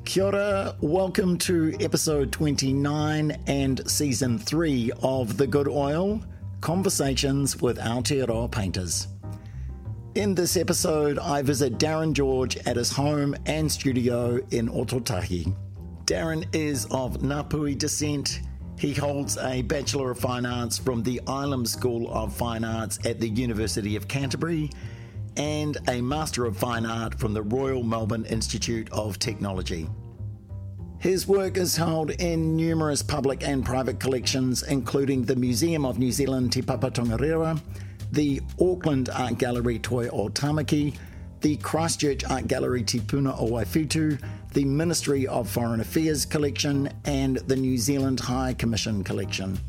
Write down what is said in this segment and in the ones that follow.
Kia ora, welcome to episode 29 and season 3 of The Good Oil, Conversations with Aotearoa Painters. In this episode, I visit Darren George at his home and studio in Ōtautahi. Darren is of Ngāpuhi descent. He holds a Bachelor of Fine Arts from the Ilam School of Fine Arts at the University of Canterbury and a Master of Fine Art from the Royal Melbourne Institute of Technology. His work is held in numerous public and private collections, including the Museum of New Zealand Te Papa Tongarewa, the Auckland Art Gallery Toi o Tamaki, the Christchurch Art Gallery Te Puna o Waiwhitu, the Ministry of Foreign Affairs collection, and the New Zealand High Commission collection.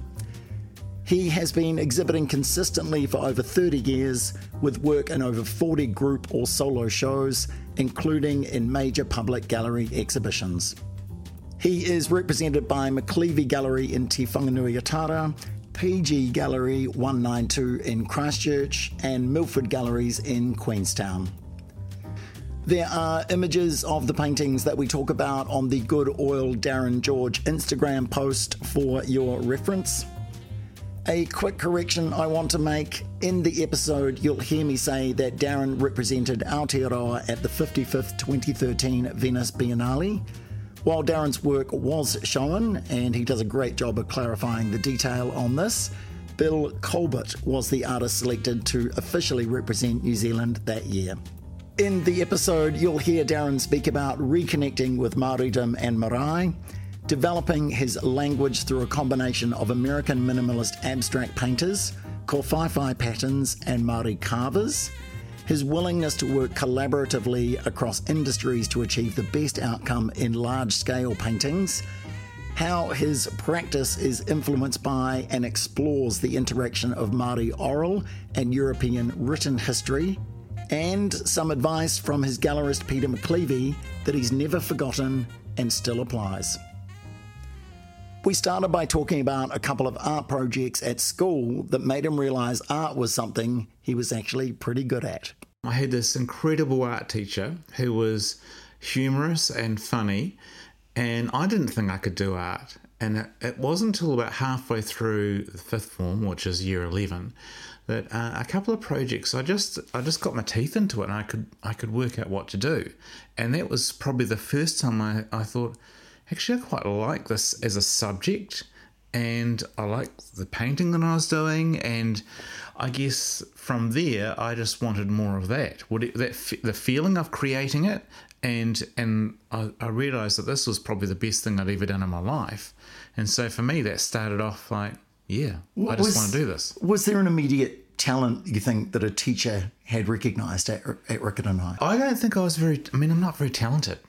He has been exhibiting consistently for over 30 years, with work in over 40 group or solo shows, including in major public gallery exhibitions. He is represented by McLeavy Gallery in Te Whanganui-a-Tara, PG Gallery 192 in Christchurch, and Milford Galleries in Queenstown. There are images of the paintings that we talk about on the Good Oil Darren George Instagram post for your reference. A quick correction I want to make. In the episode, you'll hear me say that Darren represented Aotearoa at the 55th 2013 Venice Biennale. While Darren's work was shown, and he does a great job of clarifying the detail on this, Bill Colbert was the artist selected to officially represent New Zealand that year. In the episode, you'll hear Darren speak about reconnecting with Māoridom and marae, developing his language through a combination of American minimalist abstract painters, kōwhaiwhai patterns, and Māori carvers, his willingness to work collaboratively across industries to achieve the best outcome in large-scale paintings, how his practice is influenced by and explores the interaction of Māori oral and European written history, and some advice from his gallerist Peter McLeavy that he's never forgotten and still applies. We started by talking about a couple of art projects at school that made him realise art was something he was actually pretty good at. I had this incredible art teacher who was humorous and funny, and I didn't think I could do art. And it wasn't until about halfway through the fifth form, which is year 11, that a couple of projects, I just got my teeth into it, and I could work out what to do. And that was probably the first time I thought, actually, I quite like this as a subject, and I like the painting that I was doing, and I guess from there, I just wanted more of that. The feeling of creating it, and I realised that this was probably the best thing I'd ever done in my life. And so for me, that started off like, yeah, I just want to do this. Was there an immediate talent you think that a teacher had recognised at Riccarton High? I don't think I was I'm not very talented.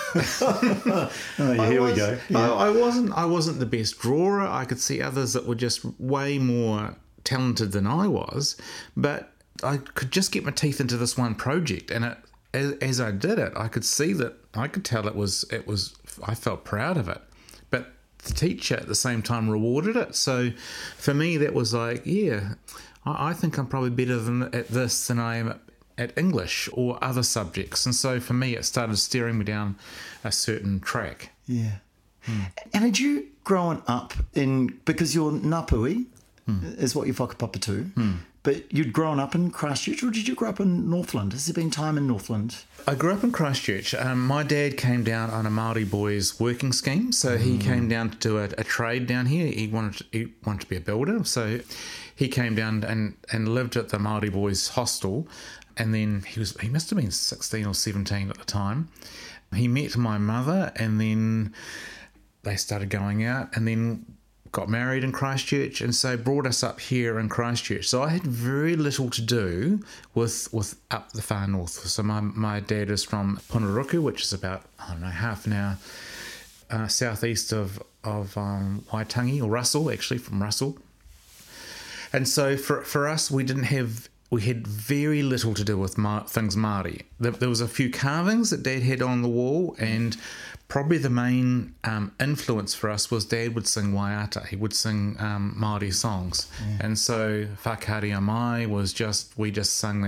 Here we go. Yeah. I wasn't the best drawer. I could see others that were just way more talented than I was, but I could just get my teeth into this one project, and as I did it, I could see that I could tell it was. I felt proud of it, but the teacher at the same time rewarded it. So for me, that was like, yeah, I think I'm probably better at this than I am at English or other subjects. And so for me, it started steering me down a certain track. Yeah. And had you grown up because you're Ngāpuhi, is what you're whakapapa to, but you'd grown up in Christchurch, or did you grow up in Northland? Has there been time in Northland? I grew up in Christchurch. My dad came down on a Māori boys working scheme, so he came down to do a trade down here. He wanted to be a builder, so he came down and lived at the Māori boys hostel, and then he must have been 16 or 17 at the time. He met my mother, and then they started going out, and then got married in Christchurch, and so brought us up here in Christchurch. So I had very little to do with up the far north. So my dad is from Punaruku, which is about, half an hour southeast of Waitangi, or Russell, actually, from Russell. And so for us, we had very little to do with things Māori. There was a few carvings that Dad had on the wall, and probably the main influence for us was Dad would sing waiata. He would sing Māori songs. Yeah. And so Whakaari a Mai was we just sung that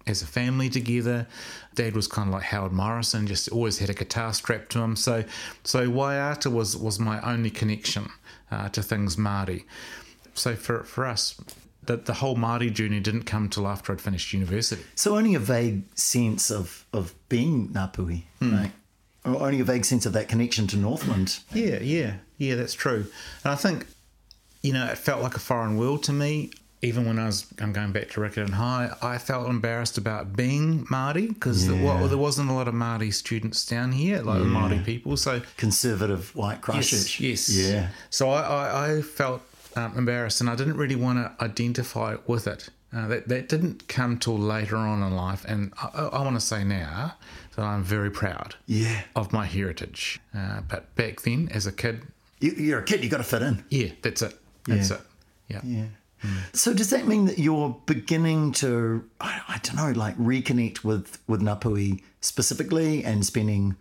as a family together. Dad was kind of like Howard Morrison, just always had a guitar strapped to him. So Waiata was my only connection to things Māori. So for us, the whole Māori journey didn't come till after I'd finished university. So only a vague sense of being Ngāpuhi, right? Or only a vague sense of that connection to Northland. Yeah, that's true. And I think, it felt like a foreign world to me. Even when I'm going back to Riccarton High, I felt embarrassed about being Māori because there wasn't a lot of Māori students down here, like Māori people. So conservative white Christchurch. Yes. Yeah. So I felt embarrassed, and I didn't really want to identify with it. That didn't come till later on in life, and I want to say now that I'm very proud of my heritage. But back then, as a kid... You're a kid, you got to fit in. Yeah, that's it. That's it. Yeah. So does that mean that you're beginning to, I don't know, like reconnect with Ngāpuhi specifically and spending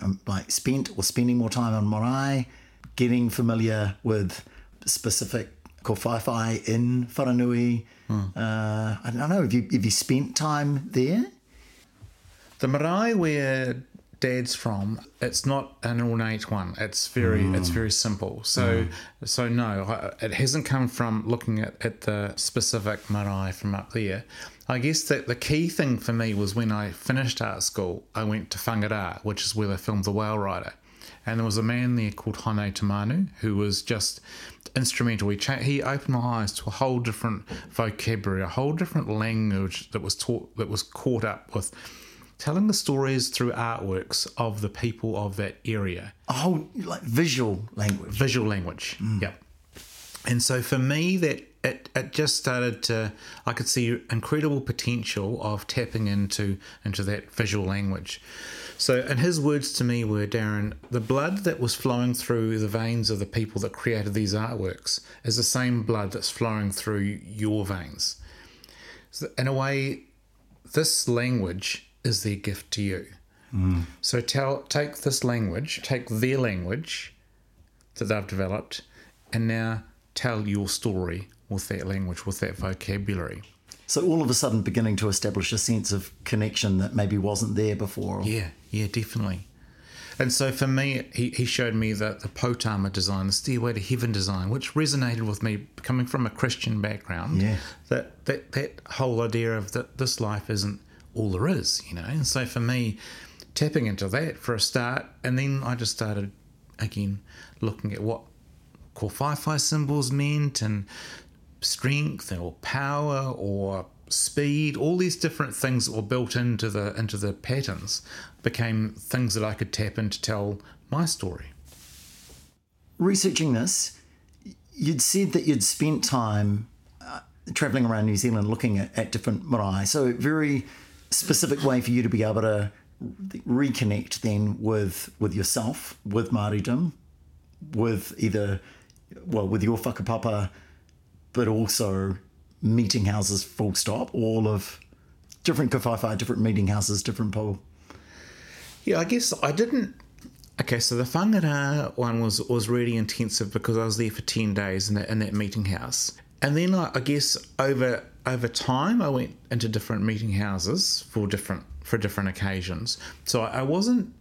more time on marae, getting familiar with specific kōwhaiwhai in Whanganui? I don't know, have you spent time there? The marae where Dad's from, it's not an ornate one. It's very simple. So no, it hasn't come from looking at the specific marae from up there. I guess that the key thing for me was when I finished art school, I went to Whangarā, which is where they filmed The Whale Rider. And there was a man there called Hone Tamanu who was just instrumental. He opened my eyes to a whole different vocabulary, a whole different language that was caught up with telling the stories through artworks of the people of that area. Oh, like visual language. Visual language, yep. And so for me, that it just started to, I could see incredible potential of tapping into that visual language. So, and his words to me were, Darren, the blood that was flowing through the veins of the people that created these artworks is the same blood that's flowing through your veins. So in a way, this language is their gift to you. So take this language, take their language that they've developed, and now tell your story with that language, with that vocabulary. So all of a sudden beginning to establish a sense of connection that maybe wasn't there before. Yeah, definitely. And so for me, he showed me the Potama design, the Stairway to Heaven design, which resonated with me coming from a Christian background. Yeah. That whole idea of that this life isn't all there is, And so for me, tapping into that for a start, and then I just started, again, looking at what kōwhaiwhai symbols meant, and strength or power or speed, all these different things that were built into the patterns became things that I could tap in to tell my story. Researching this, you'd said that you'd spent time travelling around New Zealand looking at different marae, so a very specific way for you to be able to reconnect then with yourself, with Māoridom, with with your whakapapa, but also meeting houses full stop, all of different kōwhaiwhai, different meeting houses, different po. Yeah, I guess I didn't... Okay, so the Whangarā one was really intensive because I was there for 10 days in that meeting house. And then I guess over time I went into different meeting houses for different occasions. So I wasn't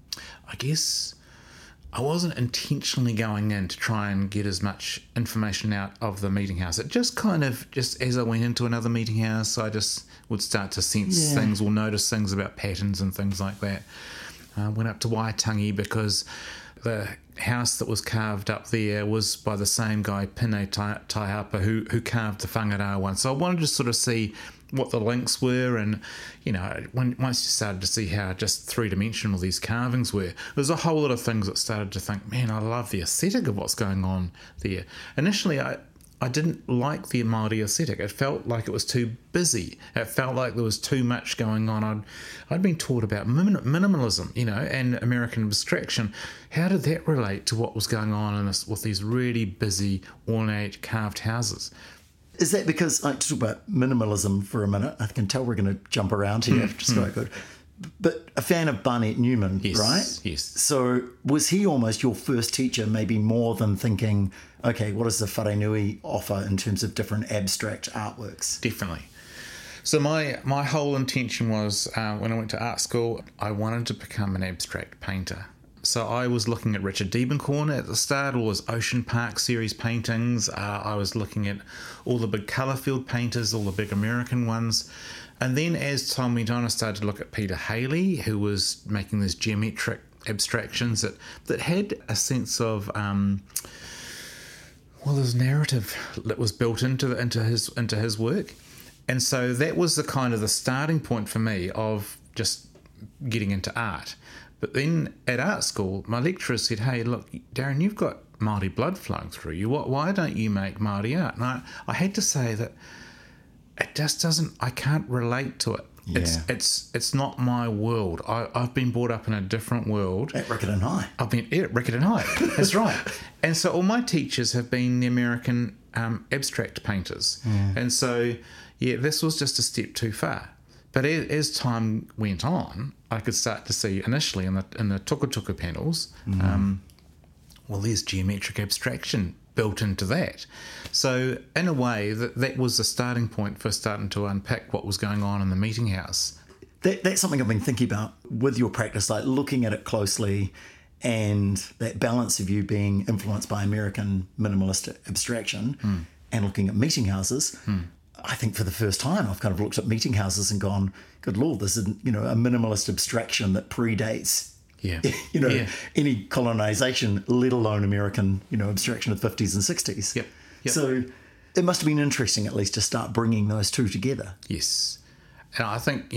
intentionally going in to try and get as much information out of the meeting house. It just as I went into another meeting house, I just would start to sense things or notice things about patterns and things like that. I went up to Waitangi because the house that was carved up there was by the same guy, Pine Taihapa, who carved the Whangarā one. So I wanted to sort of see what the links were, and once you started to see how just three-dimensional these carvings were, there's a whole lot of things that started to think, man, I love the aesthetic of what's going on there. Initially, I didn't like the Māori aesthetic. It felt like it was too busy. It felt like there was too much going on. I'd been taught about minimalism, and American abstraction. How did that relate to what was going on with these really busy, ornate, carved houses? Is that because, to talk about minimalism for a minute, I can tell we're going to jump around here, just quite good. But a fan of Barnett Newman, right? Yes. So was he almost your first teacher, maybe more than thinking, okay, what does the Wharenui offer in terms of different abstract artworks? Definitely. So my whole intention was, when I went to art school, I wanted to become an abstract painter. So I was looking at Richard Diebenkorn at the start, all his Ocean Park series paintings. I was looking at all the big Colourfield painters, all the big American ones. And then as time went on, I started to look at Peter Haley, who was making these geometric abstractions that had a sense of, there's narrative that was built into his work. And so that was the kind of the starting point for me of just getting into art. But then at art school, my lecturer said, hey, look, Darren, you've got Māori blood flowing through you. Why don't you make Māori art? And I had to say that it just doesn't, I can't relate to it. Yeah. It's not my world. I've been brought up in a different world. At Riccarton High. At Riccarton High. That's right. And so all my teachers have been the American abstract painters. Mm. And so, this was just a step too far. But as time went on, I could start to see initially in the tukutuku panels, there's geometric abstraction built into that. So in a way, that was the starting point for starting to unpack what was going on in the meeting house. That's something I've been thinking about with your practice, like looking at it closely and that balance of you being influenced by American minimalist abstraction and looking at meeting houses. I think for the first time, I've kind of looked at meeting houses and gone, good Lord, this is, a minimalist abstraction that predates, any colonization, let alone American, abstraction of the 50s and 60s. Yep. So it must have been interesting, at least, to start bringing those two together. Yes. And I think,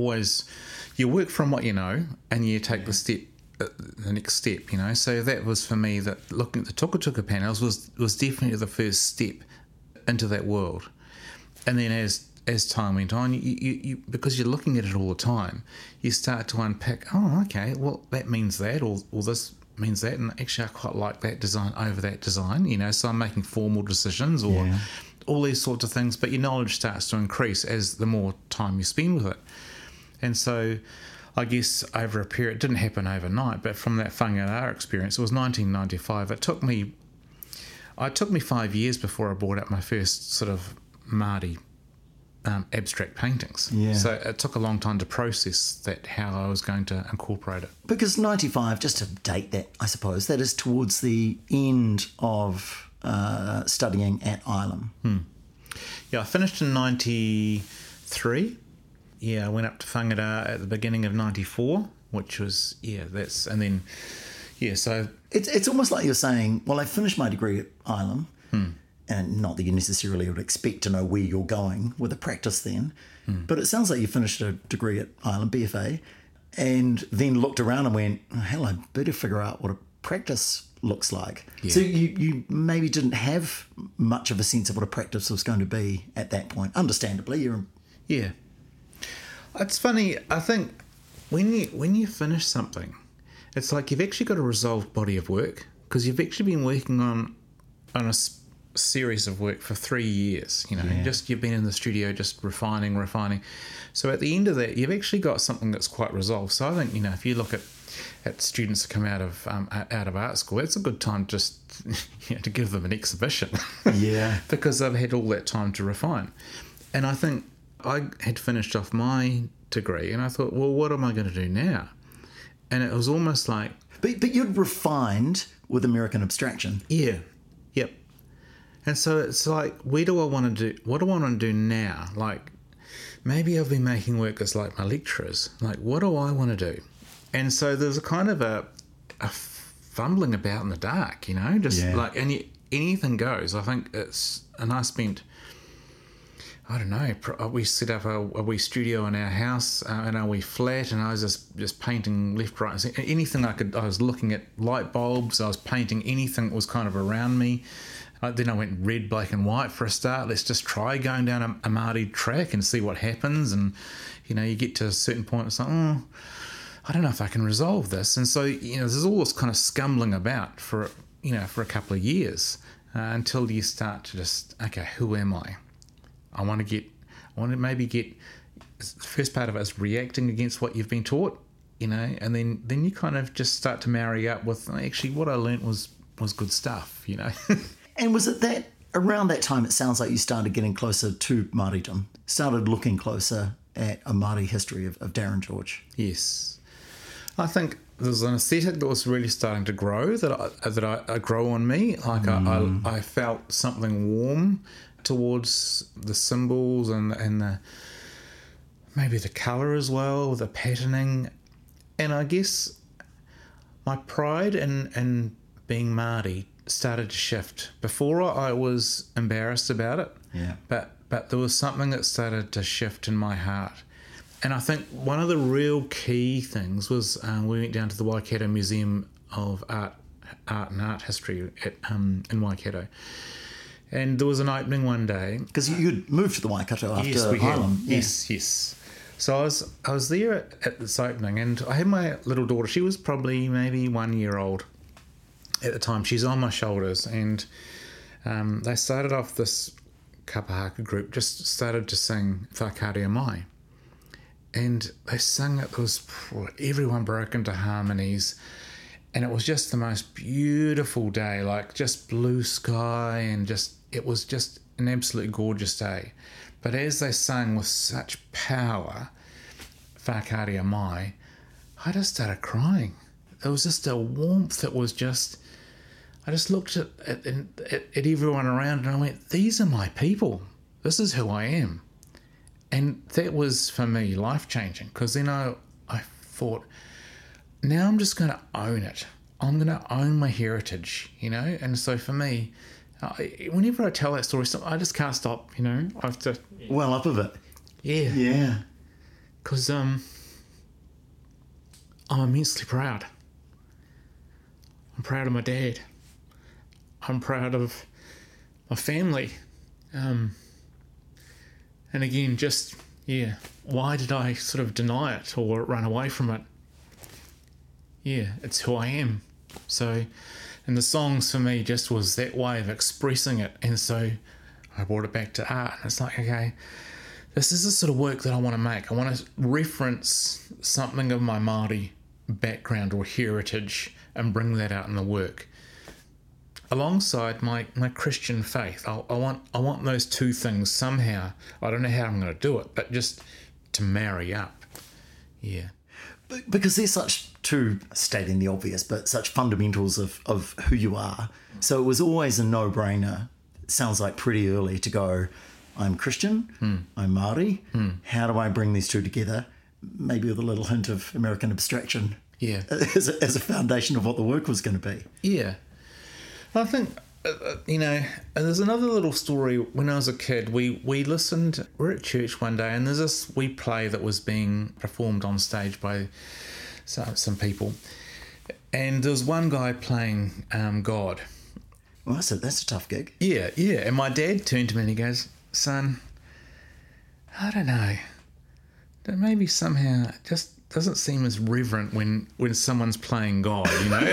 you work from what you know and you take the next step, So that was for me, that looking at the tukutuku panels was definitely the first step into that world. And then as time went on, you because you're looking at it all the time, you start to unpack, that means that, or this means that, and actually I quite like that design over that design, so I'm making formal decisions or all these sorts of things, but your knowledge starts to increase as the more time you spend with it. And so I guess over a period, it didn't happen overnight, but from that whangarā experience, it was 1995, it took me 5 years before I brought up my first sort of Māori abstract paintings. Yeah. So it took a long time to process how I was going to incorporate it. Because 95, just to date that, I suppose, that is towards the end of studying at Ilam. Yeah, I finished in 93. Yeah, I went up to whangarā at the beginning of 94, which was, so... It's almost like you're saying, well, I finished my degree at Ilam, and not that you necessarily would expect to know where you're going with a practice then, but it sounds like you finished a degree at Ilam, BFA, and then looked around and went, hell, I better figure out what a practice looks like. Yeah. So you maybe didn't have much of a sense of what a practice was going to be at that point. Understandably, Yeah. It's funny, I think when you finish something, it's like you've actually got a resolved body of work, because you've actually been working on a series of work for 3 years, you've been in the studio just refining. So at the end of that, you've actually got something that's quite resolved. So I think, if you look at students that come out of art school, it's a good time just to give them an exhibition. Yeah. Because they've had all that time to refine. And I think I had finished off my degree and I thought, well, what am I going to do now? And it was almost like... But you'd refined with American abstraction. Yeah. Yep. And so it's like, what do I want to do now? Like, maybe I've been making work as like my lecturers. Like, what do I want to do? And so there's a kind of a fumbling about in the dark, like anything goes. I think and I spent, I don't know, we set up a wee studio in our house, in our wee flat, and I was just painting left, right, and center. Anything I was looking at light bulbs, I was painting anything that was kind of around me. Then I went red, black and white for a start. Let's just try going down a Māori track and see what happens. And, you get to a certain point, it's like, I don't know if I can resolve this. And so, there's all this kind of scumbling about for a couple of years until you start to just, okay, who am I? I want to maybe get, the first part of it is reacting against what you've been taught, and then you kind of just start to marry up with, actually what I learnt was good stuff, And was it that around that time, it sounds like you started getting closer to Māoridom, started looking closer at a Māori history of Darren George. Yes. I think there's an aesthetic that was really starting to grow, that I grow on me. Like I felt something warm towards the symbols and the maybe the colour as well, the patterning. And I guess my pride in being Māori started to shift. Before I was embarrassed about it, but there was something that started to shift in my heart. And I think one of the real key things was we went down to the Waikato Museum of Art and Art History in Waikato. And there was an opening one day. Because you'd moved to the Waikato after we Ireland. had. Yes. So I was there at this opening, and I had my little daughter. She was probably maybe 1 year old at the time. She's on my shoulders, and they started off, this kapahaka group just started to sing Whakaarea Mai. And they sang it, everyone broke into harmonies, and it was just the most beautiful day, like just blue sky, and it was just an absolutely gorgeous day. But as they sang with such power, Whakaarea Mai, I just started crying. There was just a warmth that was just, I just looked at everyone around and I went, these are my people. This is who I am. And that was, for me, life-changing, because then I thought, now I'm just going to own it. I'm going to own my heritage, And so for me, whenever I tell that story, I just can't stop, I have to... Well up of it. Yeah. Yeah. Because I'm immensely proud. I'm proud of my dad. I'm proud of my family. And again, why did I sort of deny it or run away from it? Yeah, it's who I am. So, and the songs for me just was that way of expressing it. And so I brought it back to art. And it's like, okay, this is the sort of work that I want to make. I want to reference something of my Māori background or heritage and bring that out in the work. Alongside my Christian faith, I want those two things somehow. I don't know how I'm going to do it, but just to marry up. Yeah. Because they're such two, stating the obvious, but such fundamentals of who you are. So it was always a no-brainer. It sounds like pretty early to go, I'm Christian, I'm Māori. How do I bring these two together? Maybe with a little hint of American abstraction. Yeah. As a foundation of what the work was going to be. Yeah. I think, there's another little story. When I was a kid, we we're at church one day, and there's this wee play that was being performed on stage by some people. And there was one guy playing God. Well, that's a tough gig. Yeah. And my dad turned to me and he goes, son, I don't know. That maybe somehow it just doesn't seem as reverent when someone's playing God,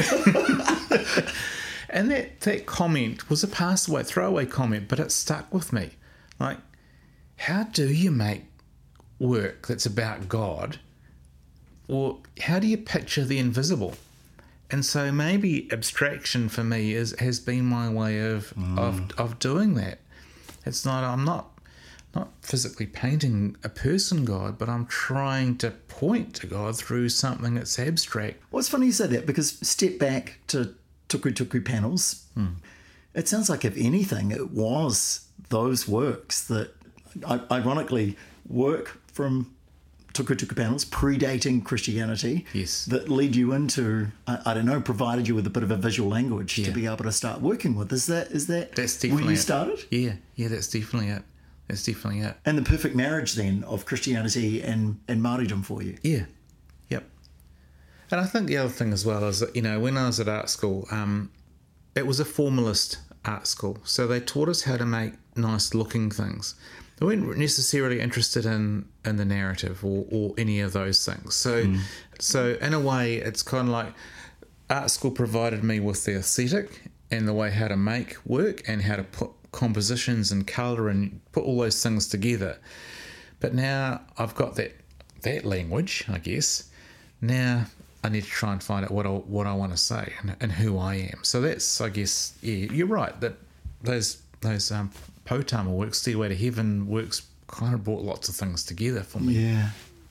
And that comment was a pass-away, throwaway comment, but it stuck with me. Like, how do you make work that's about God? Or how do you picture the invisible? And so maybe abstraction for me has been my way of doing that. I'm not physically painting a person God, but I'm trying to point to God through something that's abstract. Well, it's funny you say that, because step back to tuku panels. It sounds like, if anything, it was those works that, ironically, work from tuku panels predating Christianity, yes, that lead you into, I don't know, provided you with a bit of a visual language to be able to start working with. Is that that's definitely where you started? Yeah, that's definitely it. That's definitely it. And the perfect marriage then of Christianity and Māoridom for you. Yeah. Yep. And I think the other thing as well is that, when I was at art school, it was a formalist art school. So they taught us how to make nice looking things. They weren't necessarily interested in the narrative or any of those things. So in a way, it's kind of like art school provided me with the aesthetic and the way how to make work and how to put compositions and colour and put all those things together. But now I've got that language, I guess. Now I need to try and find out what I want to say and who I am. So that's, I guess, yeah, you're right, that those Potama works, Stairway to Heaven works, kind of brought lots of things together for me. Yeah.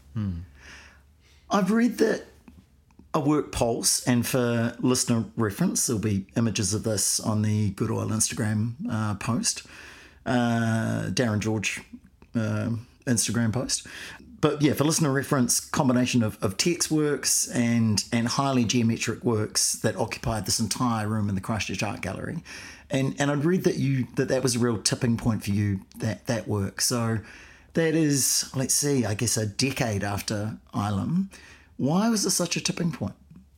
I've read that a work Pulse, and for listener reference, there'll be images of this on the Good Oil Instagram post, Darren George Instagram post. But yeah, for listener reference, combination of text works and highly geometric works that occupied this entire room in the Christchurch Art Gallery. And I'd read that was a real tipping point for you, that work. So that is, let's see, I guess a decade after Ilam. Why was this such a tipping point?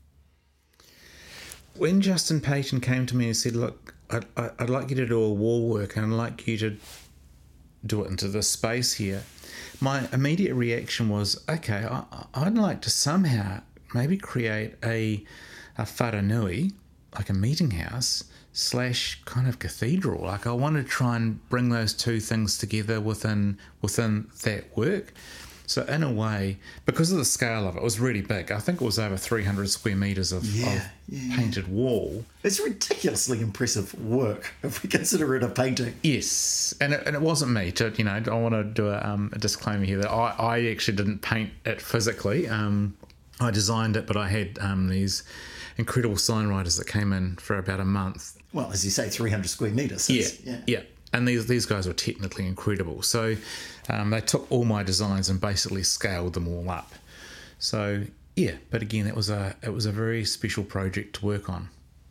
When Justin Payton came to me and said, look, I'd like you to do a wall work and I'd like you to do it into this space here, my immediate reaction was, okay, I'd like to somehow maybe create a wharenui, like a meeting house / kind of cathedral. Like I want to try and bring those two things together within that work. So in a way, because of the scale of it, it was really big. I think it was over 300 square metres of painted wall. It's ridiculously impressive work if we consider it a painting. Yes, and it wasn't me. I want to do a disclaimer here that I actually didn't paint it physically. I designed it, but I had these incredible sign writers that came in for about a month. Well, as you say, 300 square metres. Yeah. And these guys were technically incredible. So they took all my designs and basically scaled them all up. So yeah, but again, it was a very special project to work on.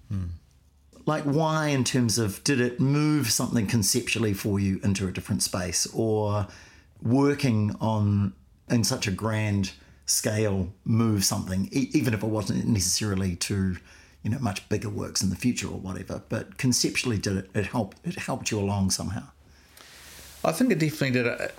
Like why, in terms of, did it move something conceptually for you into a different space, or working on in such a grand scale move something, even if it wasn't necessarily to much bigger works in the future or whatever, but conceptually did it helped you along somehow? I think it definitely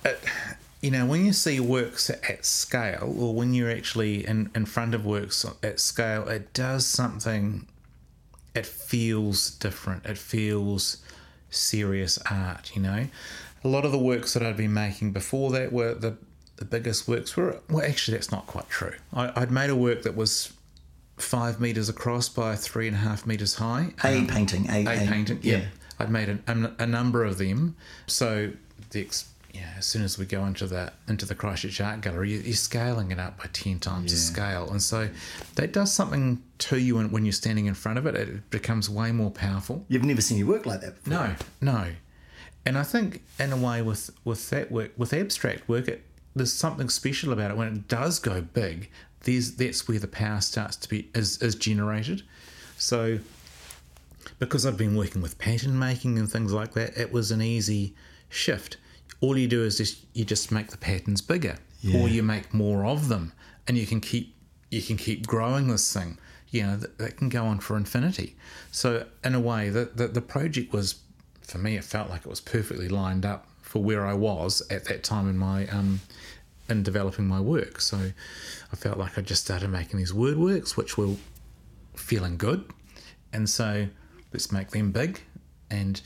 did. When you see works at scale, or when you're actually in front of works at scale, it does something. It feels different. It feels serious art, A lot of the works that I'd been making before that were the biggest works were, well, actually that's not quite true. I'd made a work that was 5 metres across by 3.5 metres high. A painting. Yeah. I'd made a number of them. So as soon as we go into the Christchurch Art Gallery, you're scaling it up by 10 times the scale. And so that does something to you when you're standing in front of it. It becomes way more powerful. You've never seen your work like that before. No. And I think in a way with that work, with abstract work, there's something special about it. When it does go big, that's where the power starts to be is generated. So because I've been working with pattern making and things like that, it was an easy shift. All you do is you just make the patterns bigger, or you make more of them, and you can keep growing this thing. That can go on for infinity. So in a way, the project was, for me, it felt like it was perfectly lined up for where I was at that time in my in developing my work. So I felt like I just started making these word works, which were feeling good, and so let's make them big. And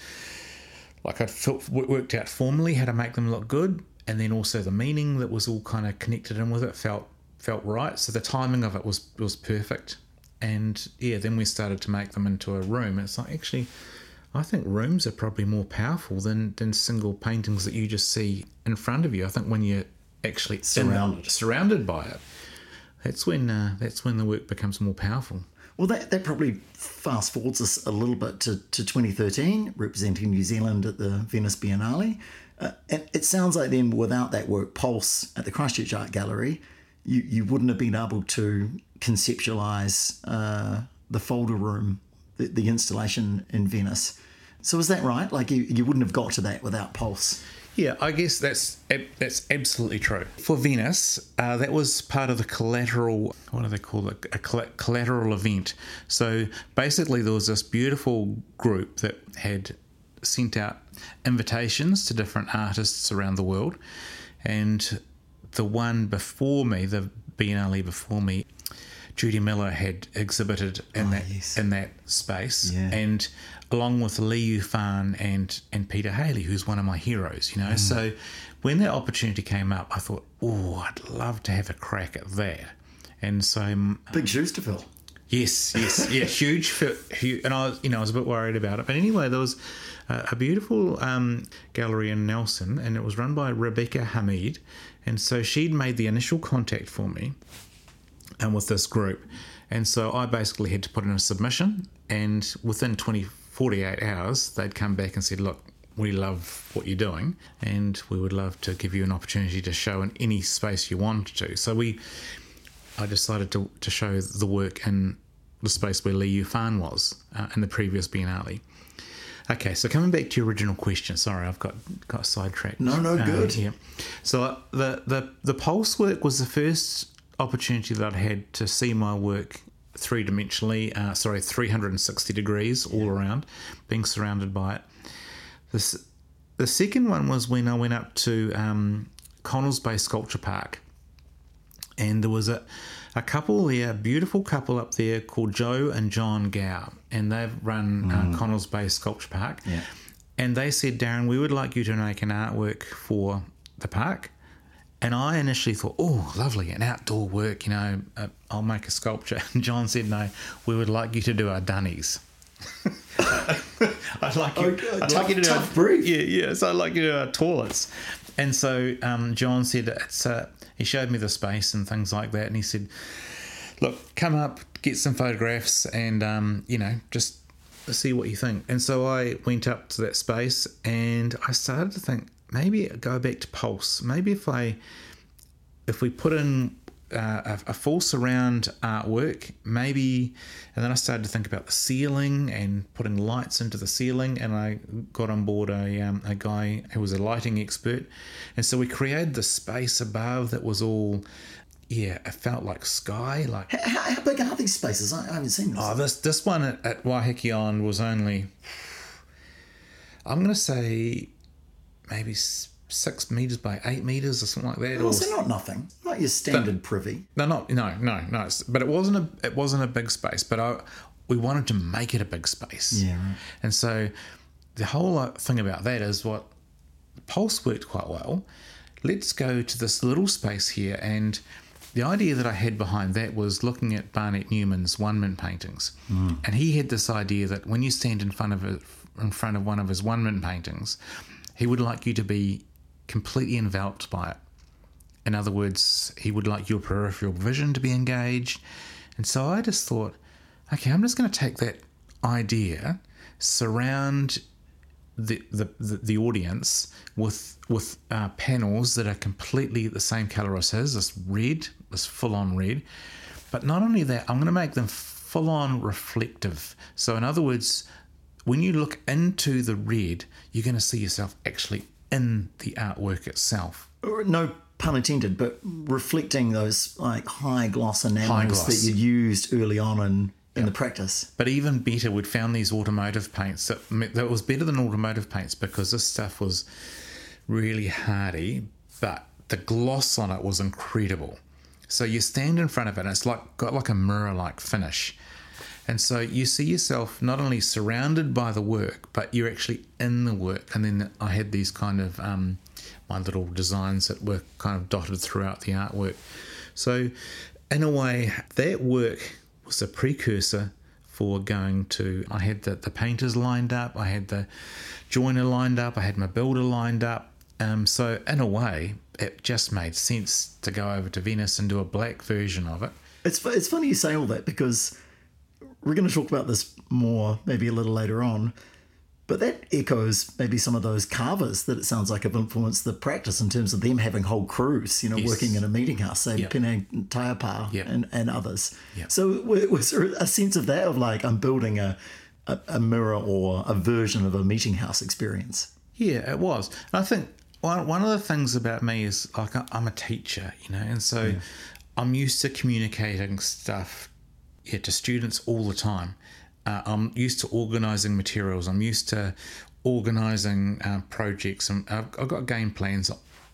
like I'd worked out formally how to make them look good, and then also the meaning that was all kind of connected in with it felt right. So the timing of it was perfect. And then we started to make them into a room. And it's like, actually, I think rooms are probably more powerful than single paintings that you just see in front of you. I think when you're actually surrounded by it, that's when the work becomes more powerful. Well, that probably fast forwards us a little bit to 2013, representing New Zealand at the Venice Biennale. And it sounds like then, without that work, Pulse, at the Christchurch Art Gallery, you wouldn't have been able to conceptualise the folder room, the installation in Venice. So is that right? Like you wouldn't have got to that without Pulse? Yeah, I guess that's absolutely true. For Venice, that was part of the collateral, what do they call it? A collateral event. So basically there was this beautiful group that had sent out invitations to different artists around the world. And the one before me, the Biennale before me, Judy Miller had exhibited in that space, and along with Lee Yufan and Peter Haley, who's one of my heroes, So when that opportunity came up, I thought, I'd love to have a crack at that. And so big shoes to fill. Yes, yeah, huge, and I was a bit worried about it. But anyway, there was a beautiful gallery in Nelson, and it was run by Rebecca Hamid, and so she'd made the initial contact for me, and with this group, and so I basically had to put in a submission, and within 48 hours, they'd come back and said, look, we love what you're doing, and we would love to give you an opportunity to show in any space you wanted to. So I decided to show the work in the space where Li Yu Fan was in the previous Biennale. Okay, so coming back to your original question, sorry, I've got sidetracked. No, good. Yeah. So the Pulse work was the first opportunity that I'd had to see my work three-dimensionally, 360 degrees all around, being surrounded by it. The second one was when I went up to Connells Bay Sculpture Park, and there was a couple there, a beautiful couple up there called Joe and John Gow, and they've run Connells Bay Sculpture Park. Yeah. And they said, Darren, we would like you to make an artwork for the park. And I initially thought, oh, lovely, an outdoor work, I'll make a sculpture. And John said, no, we would like you to do our dunnies. I'd like you to do tough brief. Yeah. So I'd like you to do our toilets. And so John said, he showed me the space and things like that, and he said, look, come up, get some photographs, and just see what you think. And so I went up to that space, and I started to think, maybe go back to Pulse. Maybe if we put in a full surround artwork, maybe. And then I started to think about the ceiling and putting lights into the ceiling, and I got on board a guy who was a lighting expert, and so we created the space above that was all, it felt like sky. Like how big are these spaces? I haven't seen this. This one at Waiheke Island was only, I'm going to say, maybe 6 meters by 8 meters or something like that. Oh, so not nothing. Not your standard privy. No. But it wasn't a big space. But we wanted to make it a big space. Yeah, right. And so the whole thing about that is what Pulse worked quite well. Let's go to this little space here, and the idea that I had behind that was looking at Barnett Newman's one-mint paintings, and he had this idea that when you stand in front of one of his one-mint paintings, he would like you to be completely enveloped by it. In other words, he would like your peripheral vision to be engaged. And so I just thought, okay, I'm just going to take that idea, surround the audience with panels that are completely the same colour as his, this full-on red. But not only that, I'm going to make them full-on reflective. So in other words, when you look into the red, you're going to see yourself actually in the artwork itself. No pun intended, but reflecting those like high gloss enamels that you used early on in the practice. But even better, we'd found these automotive paints that was better than automotive paints, because this stuff was really hardy, but the gloss on it was incredible. So you stand in front of it, and it's got like a mirror-like finish. And so you see yourself not only surrounded by the work, but you're actually in the work. And then I had these kind of my little designs that were kind of dotted throughout the artwork. So in a way, that work was a precursor for going to, I had the painters lined up, I had the joiner lined up, I had my builder lined up. So in a way, it just made sense to go over to Venice and do a black version of it. It's funny you say all that, because we're going to talk about this more maybe a little later on, but that echoes maybe some of those carvers that it sounds like have influenced the practice in terms of them having whole crews, Yes. working in a meeting house, say Penang Taiapa and others. So was there a sense of that, of like, I'm building a mirror or a version of a meeting house experience? Yeah, it was. And I think one of the things about me is, like, I'm a teacher, and so I'm used to communicating stuff to students all the time. I'm used to organising materials. I'm used to organising projects. And I've got game plans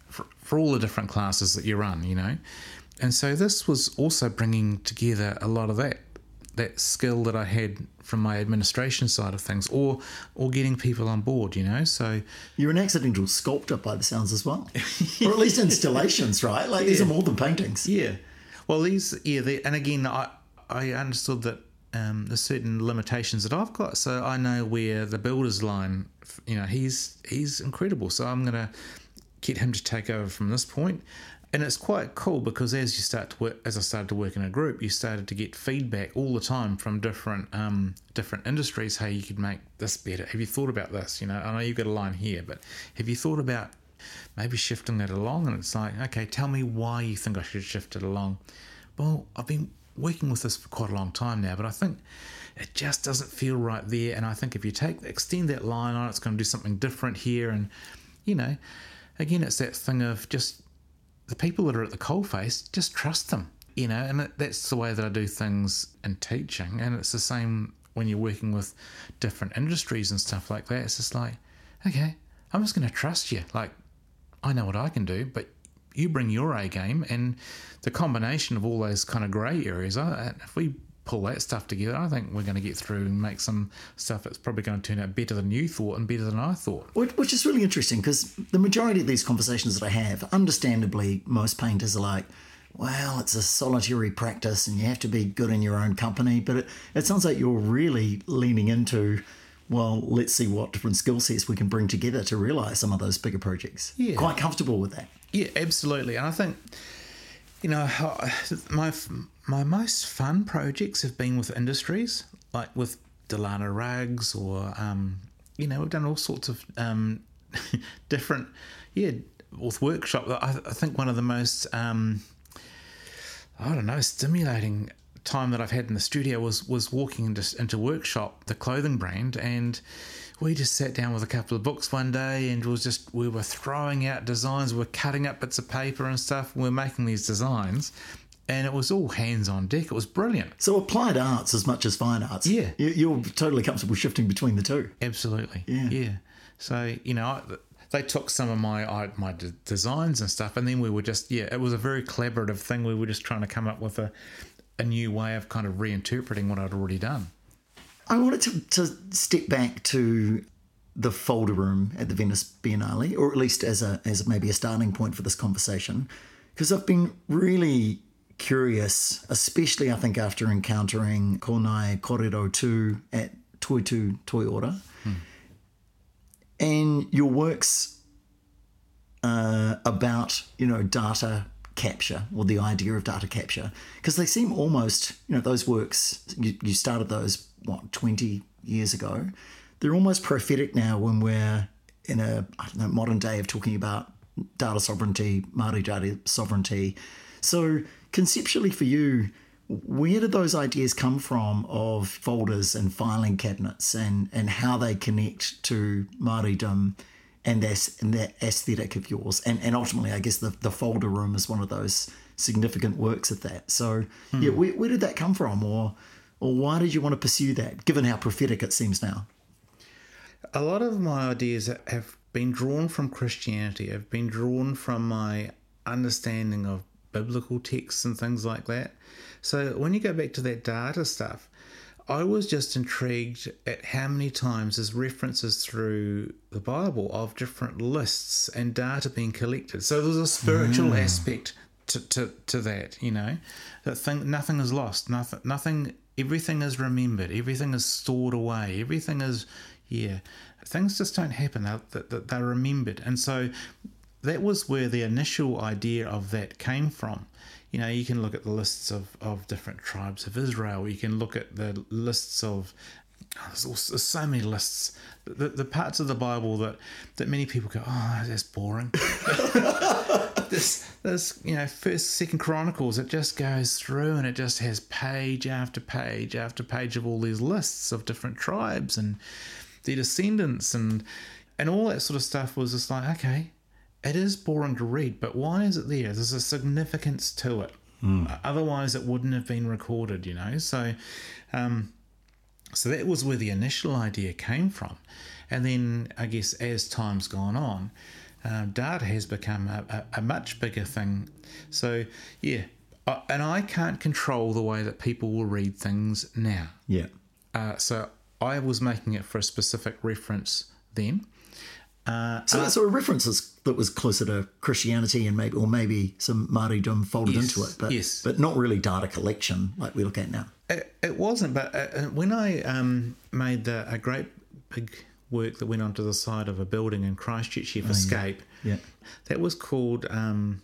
for all the different classes that you run, And so this was also bringing together a lot of that skill that I had from my administration side of things, or getting people on board, So you're an accidental sculptor by the sounds as well, or at least installations, right? Like these are more than paintings. Yeah. Well, and again, I understood that there's certain limitations that I've got. So I know where the builder's line, he's incredible. So I'm going to get him to take over from this point. And it's quite cool because as I started to work in a group, you started to get feedback all the time from different industries. Hey, you could make this better. Have you thought about this? I know you've got a line here, but have you thought about maybe shifting it along? And it's like, okay, tell me why you think I should shift it along. Well, I've been working with this for quite a long time now, but I think it just doesn't feel right there. And I think if you extend that line on, it's going to do something different here. And, again, it's that thing of just the people that are at the coalface, just trust them, and that's the way that I do things in teaching. And it's the same when you're working with different industries and stuff like that. It's just like, okay, I'm just going to trust you. Like, I know what I can do, but you bring your A game, and the combination of all those kind of grey areas, if we pull that stuff together, I think we're going to get through and make some stuff that's probably going to turn out better than you thought and better than I thought. Which is really interesting, because the majority of these conversations that I have, understandably, most painters are like, well, it's a solitary practice and you have to be good in your own company. But it sounds like you're really leaning into, well, let's see what different skill sets we can bring together to realise some of those bigger projects. Yeah. Quite comfortable with that. Yeah, absolutely. And I think, my most fun projects have been with industries, like with Delana Rugs, or, we've done all sorts of different, with workshop. I think one of the most, stimulating time that I've had in the studio was walking into Workshop, the clothing brand, and we just sat down with a couple of books one day, and we were throwing out designs, we were cutting up bits of paper and stuff, we were making these designs, and it was all hands on deck. It was brilliant. So applied arts as much as fine arts. Yeah. You're totally comfortable shifting between the two. Absolutely. Yeah. So, they took some of my designs and stuff, and then we were just, it was a very collaborative thing. We were just trying to come up with a new way of kind of reinterpreting what I'd already done. I wanted to step back to the folder room at the Venice Biennale, or at least as maybe a starting point for this conversation, because I've been really curious, especially I think after encountering Konai Korero 2 at Toitu Toi Ora, and your works about data capture, or the idea of data capture, because they seem almost, those works, you started those 20 years ago, they're almost prophetic now when we're in a modern day of talking about data sovereignty, Māori data sovereignty. So conceptually for you, where did those ideas come from of folders and filing cabinets, and how they connect to Māoridom and that aesthetic of yours? And ultimately, I guess the folder room is one of those significant works of that. So, where did that come from? Or why did you want to pursue that, given how prophetic it seems now? A lot of my ideas have been drawn from Christianity, have been drawn from my understanding of biblical texts and things like that. So when you go back to that data stuff, I was just intrigued at how many times there's references through the Bible of different lists and data being collected. So there's a spiritual aspect to that, that nothing is lost, nothing, everything is remembered, everything is stored away, everything is, things just don't happen, they're remembered. And so that was where the initial idea of that came from. You can look at the lists of different tribes of Israel. You can look at the lists of, there's so many lists. The parts of the Bible that many people go, oh, that's boring. This First, Second Chronicles, it just goes through and it just has page after page after page of all these lists of different tribes and their descendants and all that sort of stuff. Was just like, okay, it is boring to read, but why is it there? There's a significance to it. Otherwise, it wouldn't have been recorded, So, so that was where the initial idea came from. And then, I guess, as time's gone on, data has become a much bigger thing. So, and I can't control the way that people will read things now. Yeah. So I was making it for a specific reference then. So a reference that was closer to Christianity and maybe some Māoridom folded into it, but not really data collection like we look at now. It wasn't, but when I made a great big work that went onto the side of a building in Christchurch here for Scape, that was called the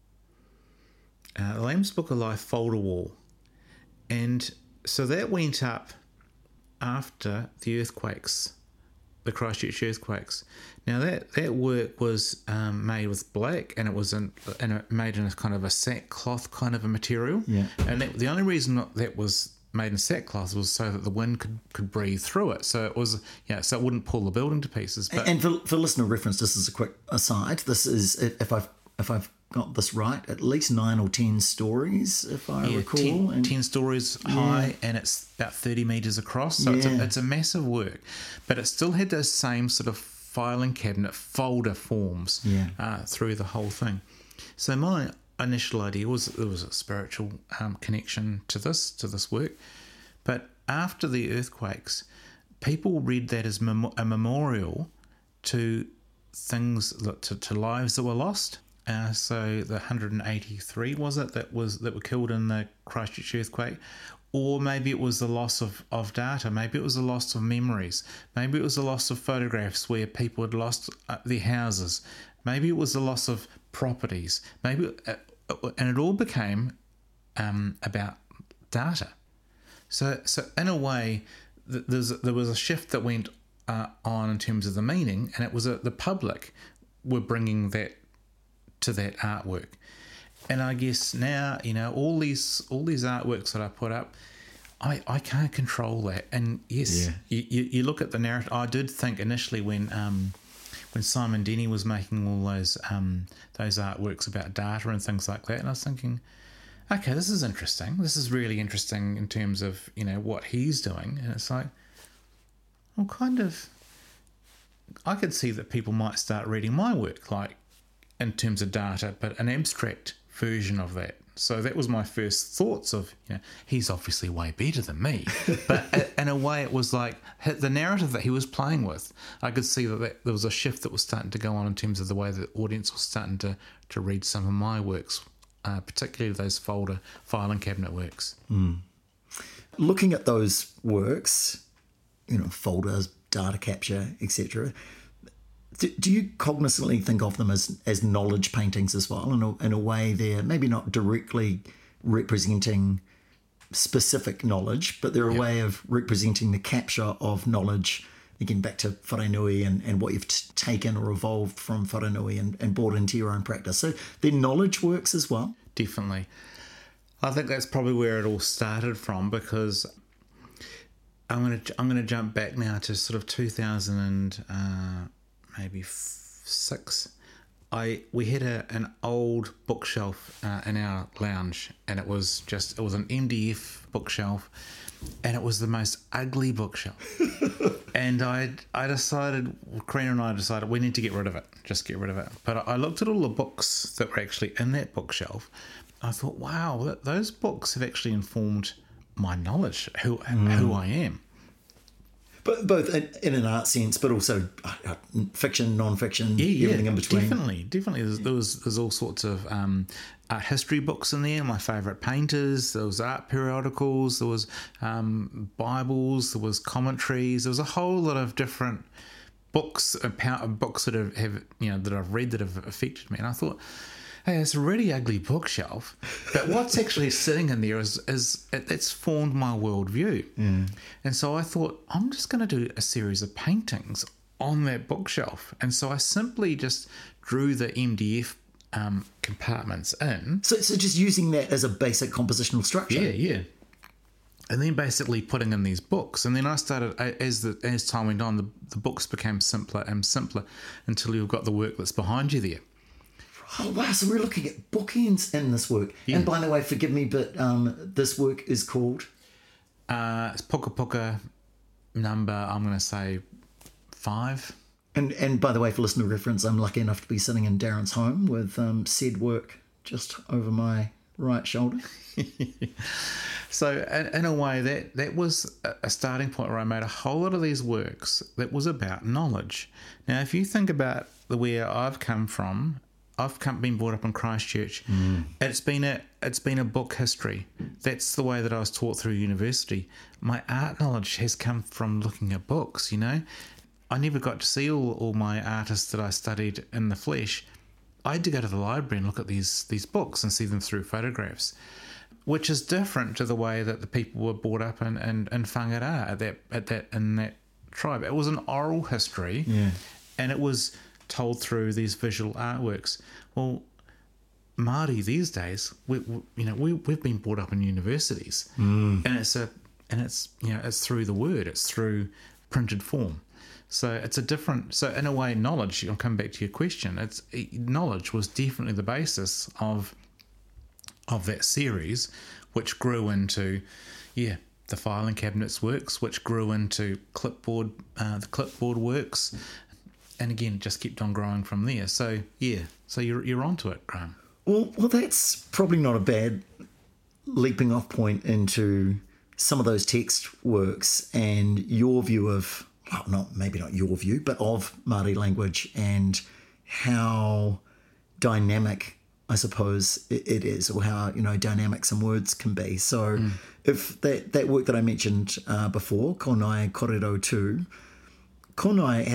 Lamb's Book of Life Folder Wall. And so that went up after the earthquakes, the Christchurch earthquakes. Now that work was made with black, and it was made in a kind of a sackcloth kind of a material. Yeah. And the only reason that was made in sackcloth was so that the wind could breathe through it. So it was so it wouldn't pull the building to pieces. But and for listener reference, this is a quick aside. This is, if I've got this right, at least 9 or 10 stories, if I recall. 10 stories high, and it's about 30 metres across. So it's a massive work. But it still had those same sort of filing cabinet folder forms through the whole thing. So my initial idea was there was a spiritual connection to this work. But after the earthquakes, people read that as a memorial to things, to lives that were lost. So the 183 that were killed in the Christchurch earthquake, or maybe it was the loss of data, maybe it was the loss of memories, maybe it was the loss of photographs where people had lost their houses, maybe it was the loss of properties, and it all became about data. So in a way, there was a shift that went on in terms of the meaning, and it was the public were bringing that to that artwork. And I guess now, all these artworks that I put up, I can't control that. And yes, you look at the narrative. I did think initially when Simon Denny was making all those artworks about data and things like that, and I was thinking, okay, this is interesting. This is really interesting in terms of what he's doing. And it's like, well, kind of, I could see that people might start reading my work like, in terms of data, but an abstract version of that. So that was my first thoughts of, he's obviously way better than me. But in a way, it was like the narrative that he was playing with. I could see that there was a shift that was starting to go on in terms of the way the audience was starting to read some of my works, particularly those filing cabinet works. Mm. Looking at those works, folders, data capture, etc., do you cognizantly think of them as knowledge paintings as well? In a way, they're maybe not directly representing specific knowledge, but they're a way of representing the capture of knowledge, again, back to wharenui and what you've taken or evolved from wharenui and brought into your own practice. So they're knowledge works as well? Definitely. I think that's probably where it all started from, because I'm going to jump back now to sort of 2006. We had an old bookshelf in our lounge, and it was an MDF bookshelf, and it was the most ugly bookshelf. And Karina and I decided we need to get rid of it, just get rid of it. But I looked at all the books that were actually in that bookshelf. I thought, wow, those books have actually informed my knowledge, who I am. But both in an art sense, but also fiction, non-fiction, everything in between. Definitely. There's all sorts of art history books in there. My favourite painters. There was art periodicals. There was Bibles. There was commentaries. There was a whole lot of different books that that I've read that have affected me. And I thought, hey, it's a really ugly bookshelf, but what's actually sitting in there is it's formed my worldview. And so I thought, I'm just going to do a series of paintings on that bookshelf. And so I simply just drew the MDF compartments in. So just using that as a basic compositional structure. Yeah. And then basically putting in these books. And then I started, as time went on, the books became simpler and simpler until you've got the work that's behind you there. Oh, wow. So we're looking at bookends in this work. Yeah. And by the way, forgive me, but this work is called? It's Puka Puka number, I'm going to say 5. And by the way, for listener reference, I'm lucky enough to be sitting in Darren's home with said work just over my right shoulder. So in a way, that was a starting point where I made a whole lot of these works that was about knowledge. Now, if you think about where I've come from, been brought up in Christchurch. It's been a book history. That's the way that I was taught through university. My art knowledge has come from looking at books. I never got to see all my artists that I studied in the flesh. I had to go to the library and look at these books and see them through photographs, which is different to the way that the people were brought up in Whangarā in that tribe. It was an oral history, and it was told through these visual artworks. Well, Māori these days, we've been brought up in universities, and it's through the word, it's through printed form. So it's a different. So in a way, knowledge. I'll come back to your question. Knowledge was definitely the basis of that series, which grew into, the filing cabinets works, which grew into the clipboard works. And again, just kept on growing from there. So you're onto it, Graham. Well, that's probably not a bad leaping off point into some of those text works and your view of, maybe not your view, but of Māori language and how dynamic, I suppose, it is, or how dynamic some words can be. So if that work that I mentioned before, Konai Korero 2, Konai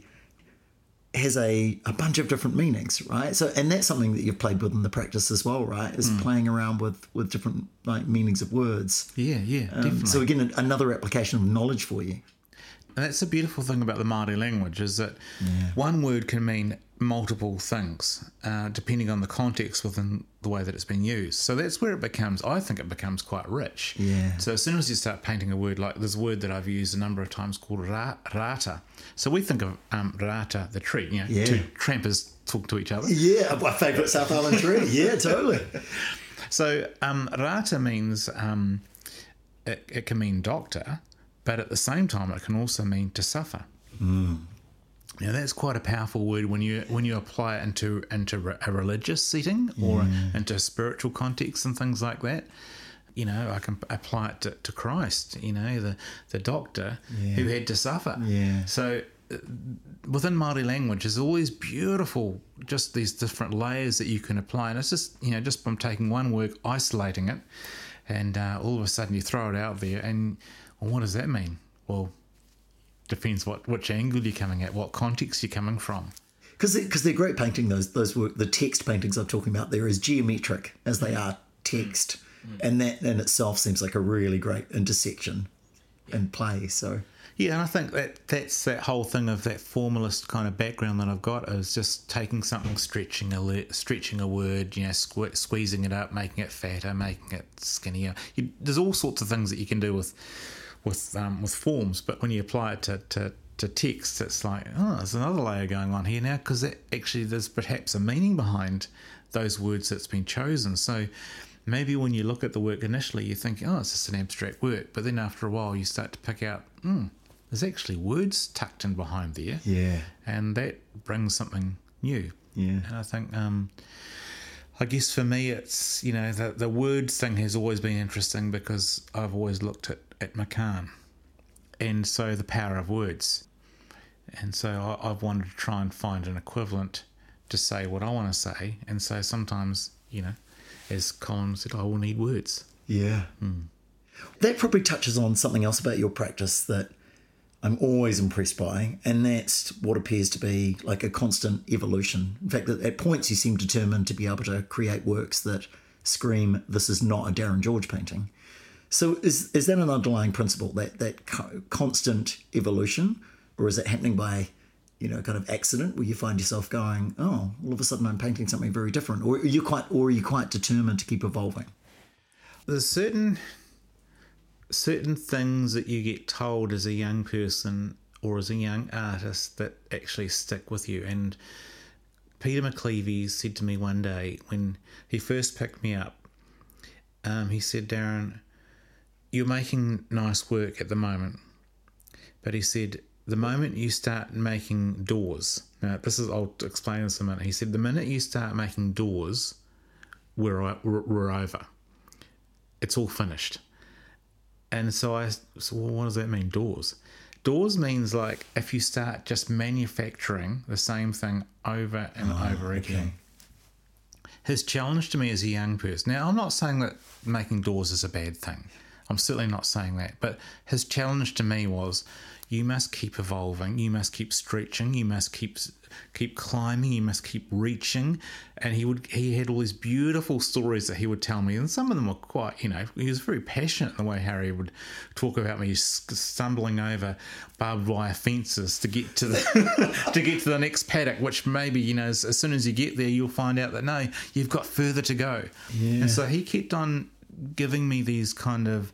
has a bunch of different meanings, right? So, and that's something that you've played with in the practice as well, right? Is playing around with different meanings of words. Yeah, definitely. So again, another application of knowledge for you. And that's the beautiful thing about the Māori language, is that one word can mean multiple things, depending on the context within the way that it's been used. So that's where I think it becomes quite rich. Yeah. So as soon as you start painting a word, like there's a word that I've used a number of times called rata. So we think of rata, the tree, two trampers talk to each other. Yeah, my favourite South Island tree. Yeah, totally. So rata means, it can mean doctor, but at the same time it can also mean to suffer. Now that's quite a powerful word when you apply it into a religious setting or into a spiritual context and things like that. I can apply it to Christ. The doctor who had to suffer. Yeah. So within Māori language, there's all these beautiful, just these different layers that you can apply, and it's just from taking one word, isolating it, and all of a sudden you throw it out there, and what does that mean? Well, depends which angle you're coming at, what context you're coming from. Because they're great painting, those work, the text paintings I'm talking about there, is geometric as they are text, and that in itself seems like a really great intersection in play. So and I think that's that whole thing of that formalist kind of background that I've got, is just taking something, stretching a word, squeezing it up, making it fatter, making it skinnier. There's all sorts of things that you can do with forms, but when you apply it to text, it's like, there's another layer going on here now, because actually there's perhaps a meaning behind those words that's been chosen. So maybe when you look at the work initially, you think, it's just an abstract work, but then after a while you start to pick out, there's actually words tucked in behind there, and that brings something new. And I think I guess for me it's the words thing has always been interesting, because I've always looked at Macan, and so the power of words, and so I've wanted to try and find an equivalent to say what I want to say. And so sometimes, as Colin said, I will need words. That probably touches on something else about your practice that I'm always impressed by, and that's what appears to be like a constant evolution. In fact, at points you seem determined to be able to create works that scream, this is not a Darren George painting. So is that an underlying principle, that constant evolution, or is it happening by, kind of accident, where you find yourself going, all of a sudden I'm painting something very different, or are you quite determined to keep evolving? There's certain things that you get told as a young person or as a young artist that actually stick with you. And Peter McClevey said to me one day when he first picked me up, he said, Darren, you're making nice work at the moment, but he said, the moment you start making doors, now I'll explain this in a minute. He said, the minute you start making doors, we're over. It's all finished. And so well, what does that mean? Doors. Doors means like if you start just manufacturing the same thing over and over again. His challenge to me as a young person, now I'm not saying that making doors is a bad thing. I'm certainly not saying that. But his challenge to me was, you must keep evolving, you must keep stretching, you must keep climbing, you must keep reaching. And he had all these beautiful stories that he would tell me, and some of them were quite, he was very passionate in the way Harry would talk about me stumbling over barbed wire fences to get to the to get to the next paddock, which maybe, as soon as you get there, you'll find out that no, you've got further to go. Yeah. And so he kept on giving me these kind of,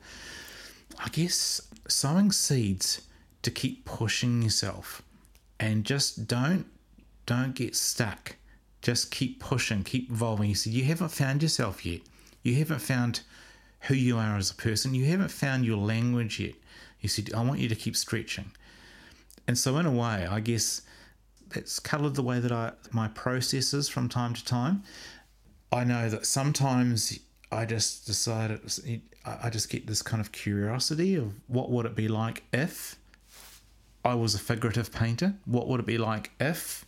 I guess, sowing seeds to keep pushing yourself, and just don't get stuck. Just keep pushing, keep evolving. He said, you haven't found yourself yet. You haven't found who you are as a person. You haven't found your language yet. He said, I want you to keep stretching. And so in a way, I guess that's coloured the way that my process is from time to time. I know that sometimes I just decided, I just get this kind of curiosity of what would it be like if I was a figurative painter? What would it be like if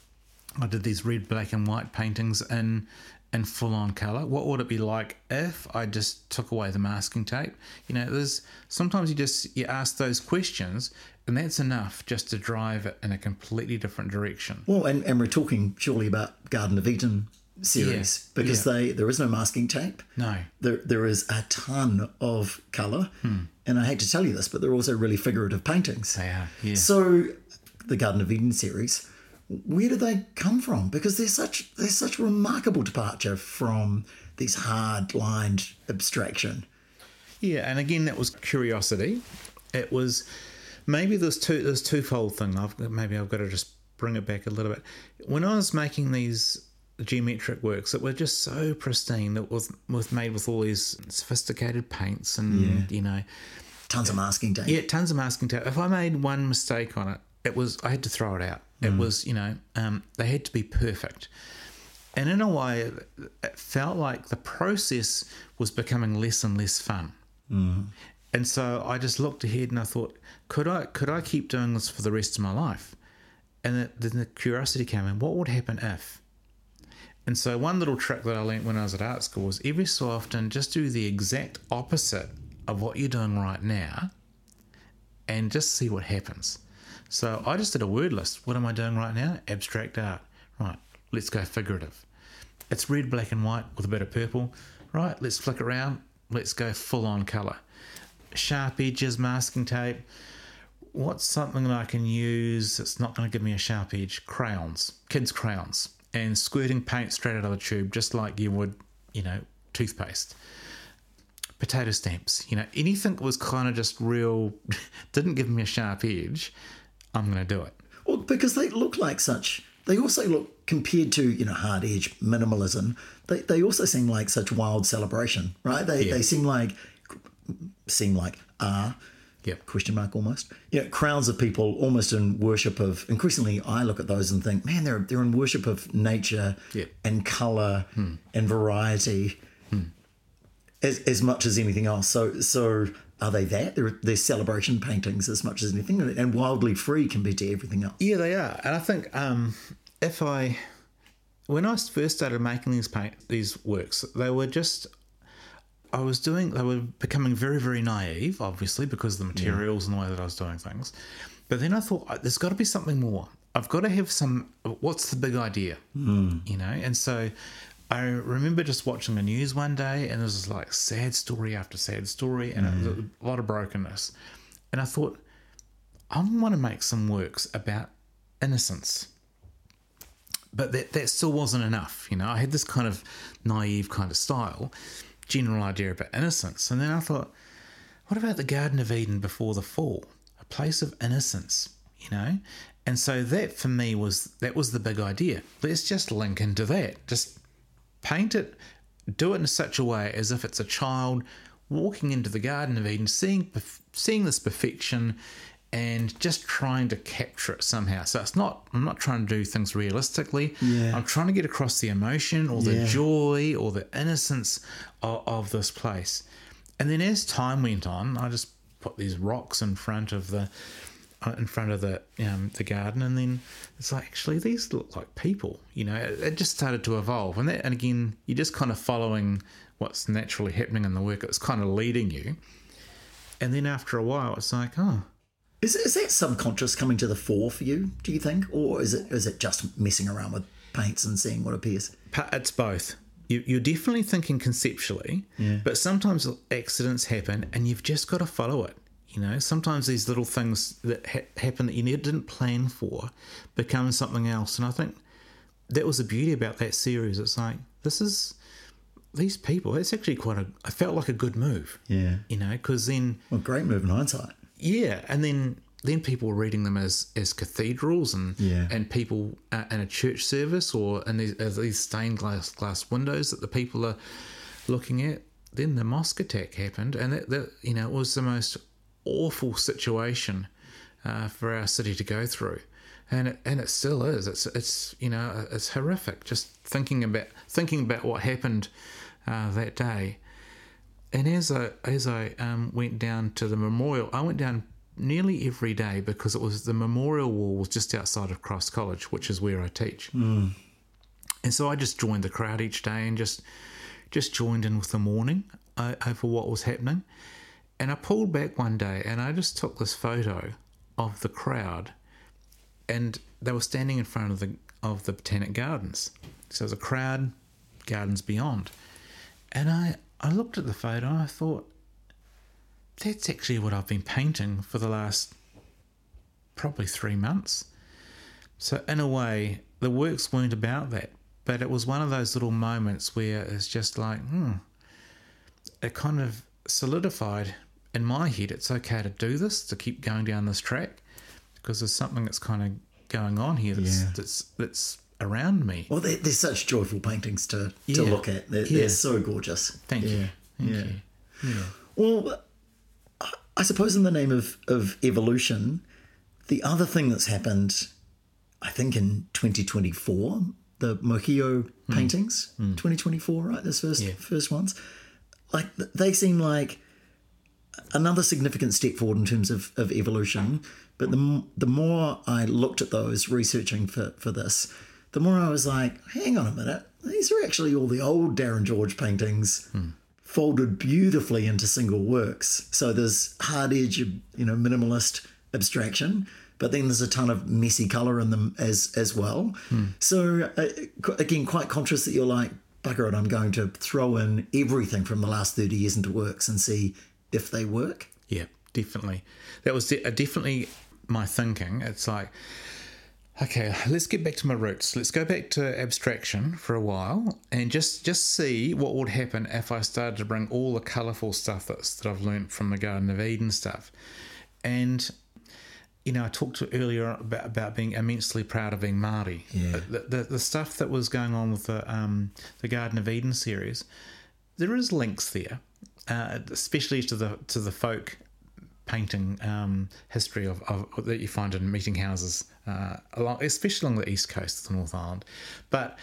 I did these red, black and white paintings in full-on colour? What would it be like if I just took away the masking tape? There's sometimes you ask those questions, and that's enough just to drive it in a completely different direction. Well, and we're talking surely about Garden of Eden series, because there is no masking tape. No. There is a ton of colour. And I hate to tell you this, but they're also really figurative paintings. They are, yeah. So the Garden of Eden series, where do they come from? Because they're such a remarkable departure from these hard-lined abstraction. Yeah, and again, that was curiosity. It was maybe there's twofold thing. I've got to just bring it back a little bit. When I was making these geometric works that were just so pristine, that was made with all these sophisticated paints and tons of masking tape. Yeah, tons of masking tape. If I made one mistake on it, I had to throw it out. It was they had to be perfect. And in a way, it felt like the process was becoming less and less fun. And so I just looked ahead and I thought, could I keep doing this for the rest of my life? And then the curiosity came in, what would happen if? And so one little trick that I learned when I was at art school was every so often just do the exact opposite of what you're doing right now and just see what happens. So I just did a word list. What am I doing right now? Abstract art. Right, let's go figurative. It's red, black and white with a bit of purple. Right, let's flick it around. Let's go full on colour. Sharp edges, masking tape. What's something that I can use that's not going to give me a sharp edge? Crayons. Kids' crayons. And squirting paint straight out of the tube, just like you would, toothpaste. Potato stamps, anything that was kind of just real, didn't give me a sharp edge, I'm going to do it. Well, because they look like they also look, compared to, hard edge minimalism, they also seem like such wild celebration, right? They seem like question mark almost. Crowds of people almost in worship of, increasingly I look at those and think, man, they're in worship of nature and colour and variety as much as anything else. So are they that? They're celebration paintings as much as anything, and wildly free compared to everything else. Yeah, they are. And I think when I first started making these works, they were becoming very, very naive, obviously, because of the materials and the way that I was doing things. But then I thought, there's got to be something more. I've got to have what's the big idea? And so I remember just watching the news one day, and there was like sad story after sad story, and it was a lot of brokenness. And I thought, I want to make some works about innocence. But that still wasn't enough. I had this kind of naive kind of style, general idea about innocence. And then I thought, what about the Garden of Eden before the fall? A place of innocence, And so that for me was the big idea. Let's just link into that. Just paint it, do it in such a way as if it's a child walking into the Garden of Eden, seeing this perfection and just trying to capture it somehow. So I'm not trying to do things realistically. I'm trying to get across the emotion or the joy or the innocence of this place. And then as time went on, I just put these rocks in front of the the garden, and then it's like, actually these look like people. It just started to evolve, and again, you're just kind of following what's naturally happening in the work. It's kind of leading you, and then after a while, it's like, oh, is that subconscious coming to the fore for you? Do you think, or is it just messing around with paints and seeing what appears? It's both. You're definitely thinking conceptually, but sometimes accidents happen, and you've just got to follow it. Sometimes these little things that happen that you didn't plan for become something else. And I think that was the beauty about that series. It's like, these people, it's actually I felt like a good move. Yeah. Because then... Well, great move in hindsight. Yeah. And then people were reading them as cathedrals and people in a church service or in these stained glass windows that the people are looking at. Then the mosque attack happened, and that it was the most awful situation for our city to go through, and it still is. It's horrific just thinking about what happened that day. And as I went down to the memorial, I went down nearly every day because the memorial wall was just outside of Christ College, which is where I teach. And so I just joined the crowd each day and just joined in with the mourning over what was happening. And I pulled back one day and I just took this photo of the crowd, and they were standing in front of the Botanic Gardens. So there's a crowd, gardens beyond. And I looked at the photo and I thought, that's actually what I've been painting for the last probably 3 months. So in a way, the works weren't about that, but it was one of those little moments where it's just like, it kind of solidified in my head, it's okay to do this, to keep going down this track, because there's something that's kind of going on here that's around me. Well, they're such joyful paintings to look at. They're so gorgeous. Thank you. Thank you. Yeah. Well, I suppose in the name of evolution, the other thing that's happened, I think in 2024, the Mohio paintings, 2024, right? Those first ones. Like, they seem like another significant step forward in terms of evolution. But the more I looked at those, researching for this, the more I was like, hang on a minute, these are actually all the old Darren George paintings folded beautifully into single works. So there's hard edge, minimalist abstraction, but then there's a ton of messy colour in them as well. So again, quite conscious that you're like, bugger it, I'm going to throw in everything from the last 30 years into works and see if they work. Yeah, definitely. That was definitely my thinking. It's like, okay, let's get back to my roots. Let's go back to abstraction for a while and just see what would happen if I started to bring all the colourful stuff that I've learnt from the Garden of Eden stuff. And, I talked earlier about being immensely proud of being Māori. Yeah. The stuff that was going on with the Garden of Eden series, there is links there, especially to the folk painting history of that you find in meeting houses, especially along the east coast of the North Island. But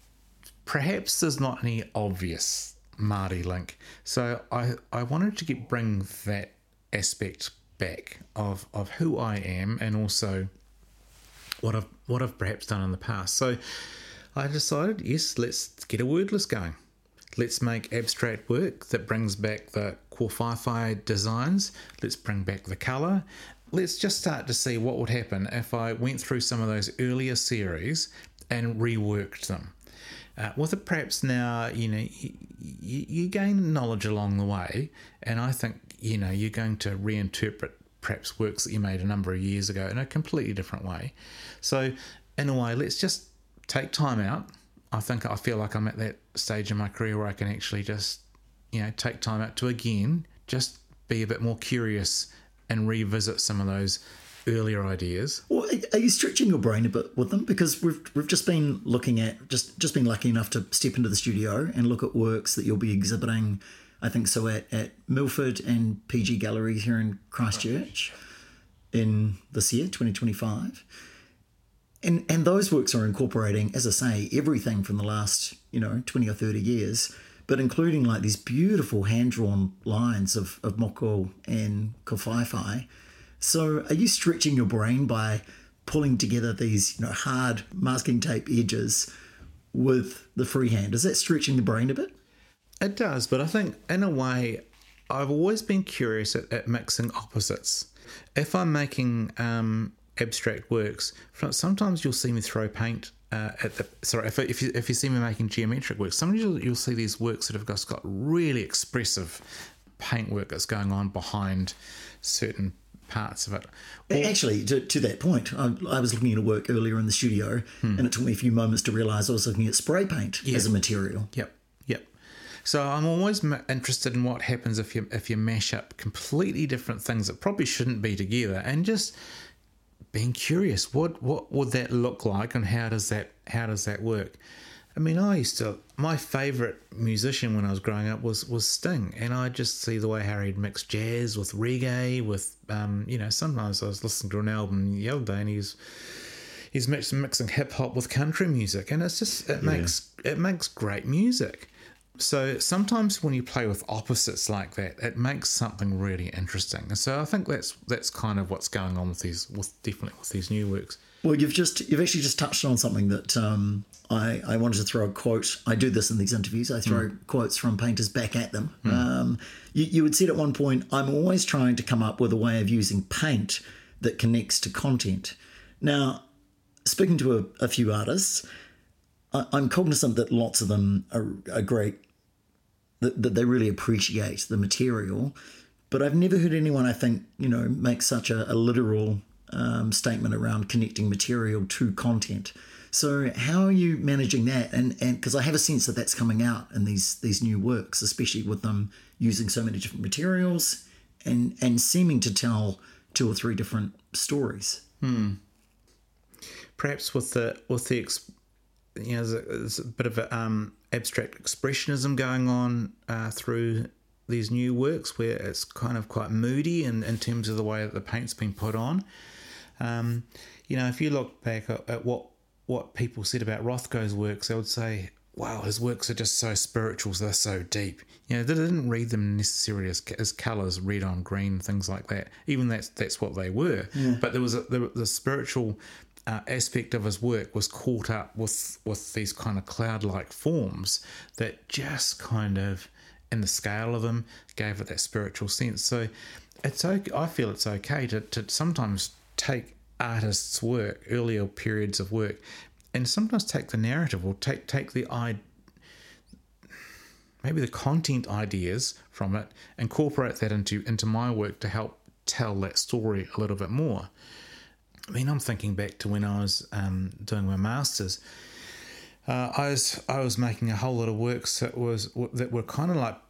perhaps there's not any obvious Māori link. So I wanted to bring that aspect back of who I am, and also what I've perhaps done in the past. So I decided, yes, let's get a word list going. Let's make abstract work that brings back the kōwhaiwhai designs. Let's bring back the colour. Let's just start to see what would happen if I went through some of those earlier series and reworked them. With it, perhaps now, you gain knowledge along the way, and I think, you're going to reinterpret perhaps works that you made a number of years ago in a completely different way. So, in a way, let's just take time out. I feel like I'm at that stage in my career where I can actually just, take time out to again just be a bit more curious and revisit some of those earlier ideas. Well, are you stretching your brain a bit with them? Because we've just been looking at, just been lucky enough to step into the studio and look at works that you'll be exhibiting, I think so, at Milford and PG Galleries here in Christchurch in this year, 2025. And those works are incorporating, as I say, everything from the last, 20 or 30 years, but including like these beautiful hand-drawn lines of Moko and Kawhaiwhai. So are you stretching your brain by pulling together these, hard masking tape edges with the freehand? Is that stretching the brain a bit? It does, but I think in a way, I've always been curious at mixing opposites. If I'm making abstract works, sometimes you'll see me throw paint if you see me making geometric works, sometimes you'll see these works that have just got really expressive paintwork that's going on behind certain parts of it. Actually, to that point, I was looking at a work earlier in the studio, and it took me a few moments to realise I was looking at spray paint as a material. Yep. So I'm always interested in what happens if you mash up completely different things that probably shouldn't be together, and just being curious, what would that look like, and how does that work? I mean, my favourite musician when I was growing up was Sting, and I just see the way Harry mixed jazz with reggae, with sometimes I was listening to an album the other day, and he's mixing hip hop with country music, and it makes great music. So sometimes when you play with opposites like that, it makes something really interesting. And so I think that's kind of what's going on with these new works. Well, you've actually just touched on something that I wanted to throw a quote. I do this in these interviews. I throw quotes from painters back at them. You had said at one point, I'm always trying to come up with a way of using paint that connects to content. Now, speaking to a few artists, I'm cognizant that lots of them are great, that they really appreciate the material, but I've never heard anyone, I think, make such a literal statement around connecting material to content. So how are you managing that? And because I have a sense that that's coming out in these new works, especially with them using so many different materials and seeming to tell 2 or 3 different stories. Perhaps with the there's a bit of abstract expressionism going on through these new works, where it's kind of quite moody in terms of the way that the paint's been put on. If you look back at what people said about Rothko's works, they would say, wow, his works are just so spiritual, they're so deep. They didn't read them necessarily as colours, red on green, things like that. Even that's what they were. Yeah. But there was the spiritual aspect of his work was caught up with these kind of cloud-like forms that just kind of, in the scale of them, gave it that spiritual sense. So it's okay. I feel it's okay to sometimes take artists' work, earlier periods of work, and sometimes take the narrative or take maybe the content ideas from it, incorporate that into my work to help tell that story a little bit more. I mean, I'm thinking back to when I was doing my masters. I was making a whole lot of works that were kind of like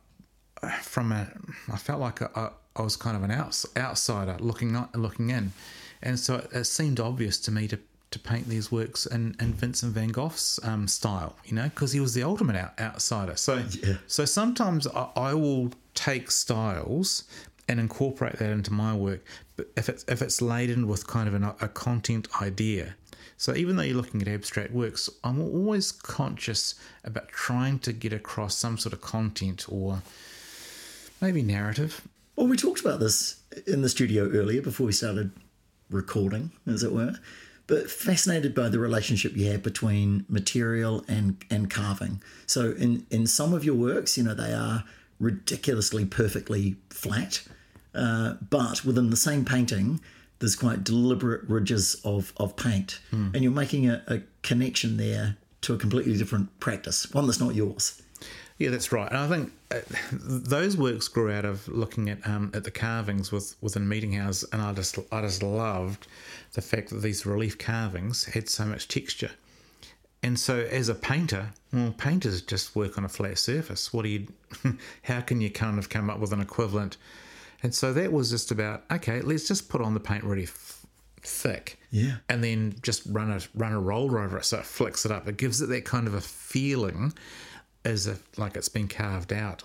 I felt like I was kind of an outsider looking in, and so it seemed obvious to me to paint these works in Vincent van Gogh's style, because he was the ultimate outsider. So sometimes I will take styles and incorporate that into my work, but if it's laden with kind of a content idea. So even though you're looking at abstract works, I'm always conscious about trying to get across some sort of content or maybe narrative. Well, we talked about this in the studio earlier before we started recording, as it were, but fascinated by the relationship you have between material and carving. So in some of your works, they are ridiculously perfectly flat, but within the same painting there's quite deliberate ridges of paint, and you're making a connection there to a completely different practice, one that's not yours. Yeah, that's right. And I think those works grew out of looking at the carvings within Meeting House, and I just loved the fact that these relief carvings had so much texture. And so as a painter, painters just work on a flat surface. How can you kind of come up with an equivalent? And so that was just about, okay, let's just put on the paint really thick. Yeah. And then just run a roller over it so it flicks it up. It gives it that kind of a feeling as if like it's been carved out,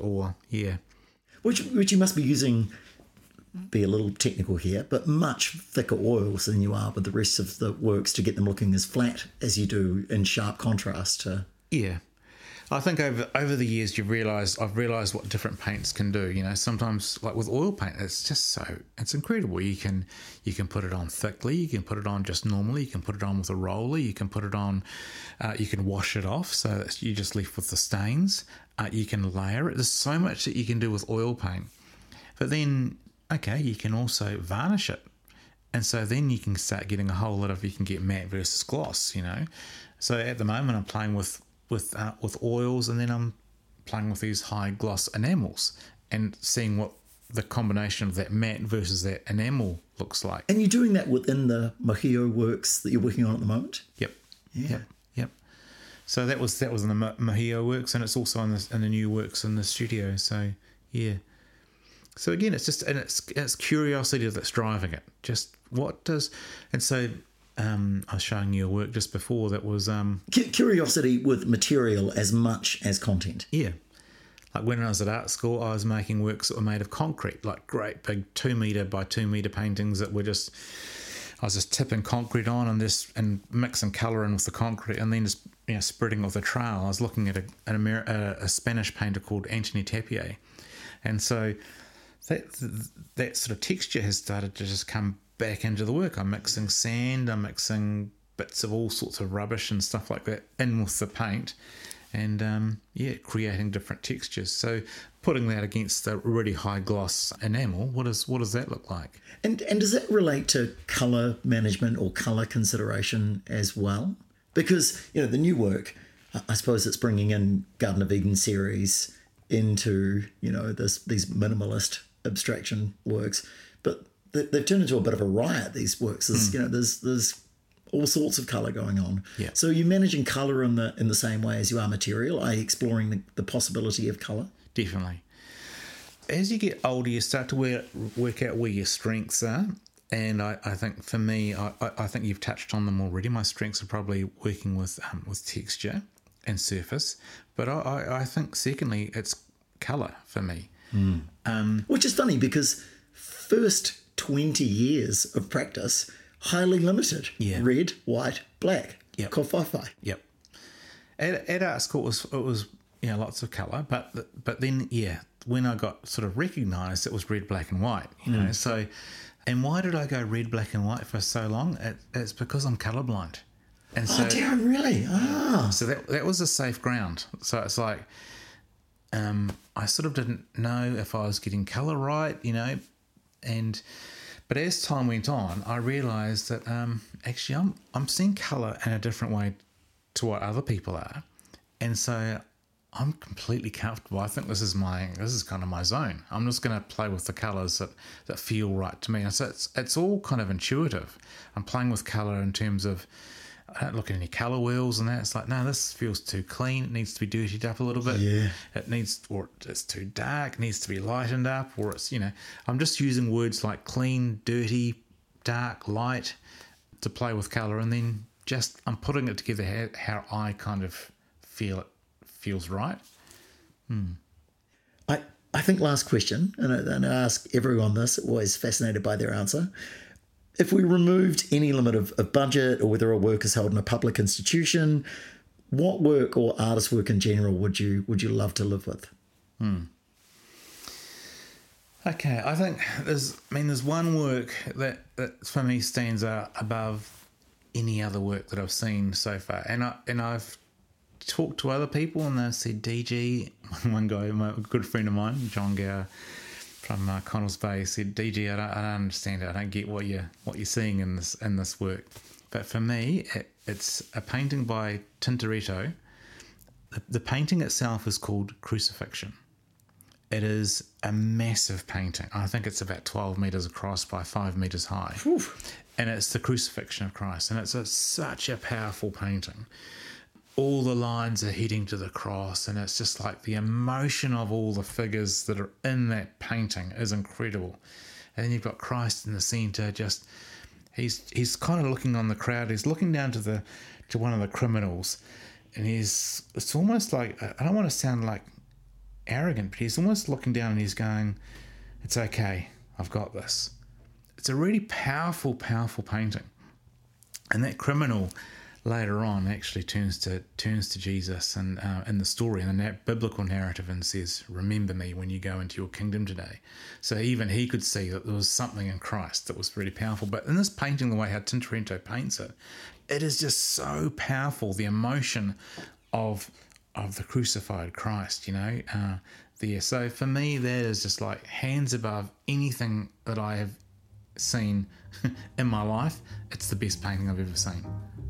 Which you must be using, be a little technical here, but much thicker oils than you are with the rest of the works to get them looking as flat as you do in sharp contrast to... Yeah. I think over the years I've realised what different paints can do. You know, sometimes like with oil paint, it's incredible. You can put it on thickly, you can put it on just normally, you can put it on with a roller, you can put it on, you can wash it off so that you're just left with the stains. You can layer it. There's so much that you can do with oil paint. But then, okay, you can also varnish it. And so then you can start getting a whole lot of, you can get matte versus gloss, you know. So at the moment I'm playing with oils, and then I'm playing with these high gloss enamels and seeing what the combination of that matte versus that enamel looks like. And you're doing that within the Mojio works that you're working on at the moment? Yep. Yeah. Yep. So that was in the Mojio works, and it's also in the new works in the studio. So yeah. So again, it's curiosity that's driving it. Just what does, and so I was showing you a work just before that was curiosity with material as much as content. Yeah, like when I was at art school, I was making works that were made of concrete, like great big 2 meter by 2 meter paintings that were just, I was just tipping concrete on and mixing colour in with the concrete, and then just spreading it with a trowel. I was looking at a Spanish painter called Anthony Tapier, and so that sort of texture has started to just come back into the work. I'm mixing sand, I'm mixing bits of all sorts of rubbish and stuff like that in with the paint, and creating different textures. So putting that against the really high gloss enamel, what does that look like? And does that relate to colour management or colour consideration as well? Because the new work, I suppose it's bringing in Garden of Eden series into these minimalist abstraction works, but they've turned into a bit of a riot. These works, there's all sorts of colour going on. Yeah. So you're managing colour in the same way as you are material, i.e. exploring the possibility of colour. Definitely. As you get older, you start to work out where your strengths are, and I think for me, I think you've touched on them already. My strengths are probably working with texture and surface, but I think secondly it's colour for me. Which is funny because first 20 years of practice, highly limited. Yeah. Red, white, black. Yep. Kawhawhai. Yep. At art school it was lots of colour, but then when I got sort of recognised, it was red, black and white. So, and why did I go red, black and white for so long? It's because I'm colourblind. And so, Darren, really? So that was a safe ground. So it's like, I sort of didn't know if I was getting colour right, but as time went on, I realised that actually I'm seeing colour in a different way to what other people are, and so I'm completely comfortable. I think this is kind of my zone. I'm just going to play with the colours that feel right to me. And so it's all kind of intuitive. I'm playing with colour in terms of, I don't look at any colour wheels and that. It's like, no, this feels too clean. It needs to be dirtied up a little bit. Yeah. Or it's too dark. It needs to be lightened up. Or it's, I'm just using words like clean, dirty, dark, light to play with colour, and then I'm putting it together how I kind of feel it feels right. I think last question, and I ask everyone this, always fascinated by their answer. If we removed any limit of budget, or whether a work is held in a public institution, what work or artist work in general would you love to live with? Okay, I think there's one work that for me stands out above any other work that I've seen so far, and I've talked to other people and they've said, DG, one guy, a good friend of mine, John Gower from Connells Bay, said, DG, I don't understand it. I don't get what you're seeing in this work. But for me, it's a painting by Tintoretto. The painting itself is called Crucifixion. It is a massive painting. I think it's about 12 metres across by 5 metres high. Oof. And it's the Crucifixion of Christ. And it's such a powerful painting. All the lines are heading to the cross, and it's just like the emotion of all the figures that are in that painting is incredible. And then you've got Christ in the centre, just he's kind of looking on the crowd. He's looking down to one of the criminals, and it's almost like, I don't want to sound like arrogant, but he's almost looking down and he's going, it's okay, I've got this. It's a really powerful painting. And that criminal later on actually turns to Jesus and in the story, in the biblical narrative, and says, "Remember me when you go into your kingdom today." So even he could see that there was something in Christ that was really powerful. But in this painting, the way how Tintoretto paints it, it is just so powerful, the emotion of the crucified Christ, there. So for me, that is just like hands above anything that I have seen in my life. It's the best painting I've ever seen.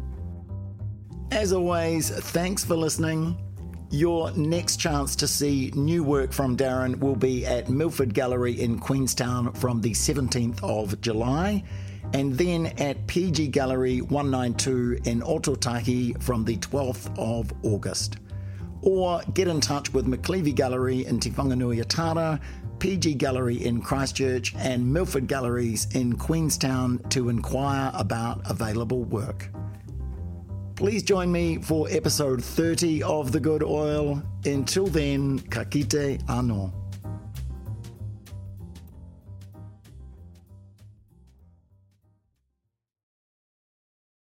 As always, thanks for listening. Your next chance to see new work from Darren will be at Milford Gallery in Queenstown from the 17th of July, and then at PG Gallery 192 in Ototaki from the 12th of August. Or get in touch with McLeavy Gallery in Te Whanganui-a-Tara, PG Gallery in Christchurch, and Milford Galleries in Queenstown to inquire about available work. Please join me for episode 30 of The Good Oil. Until then, ka kite anō.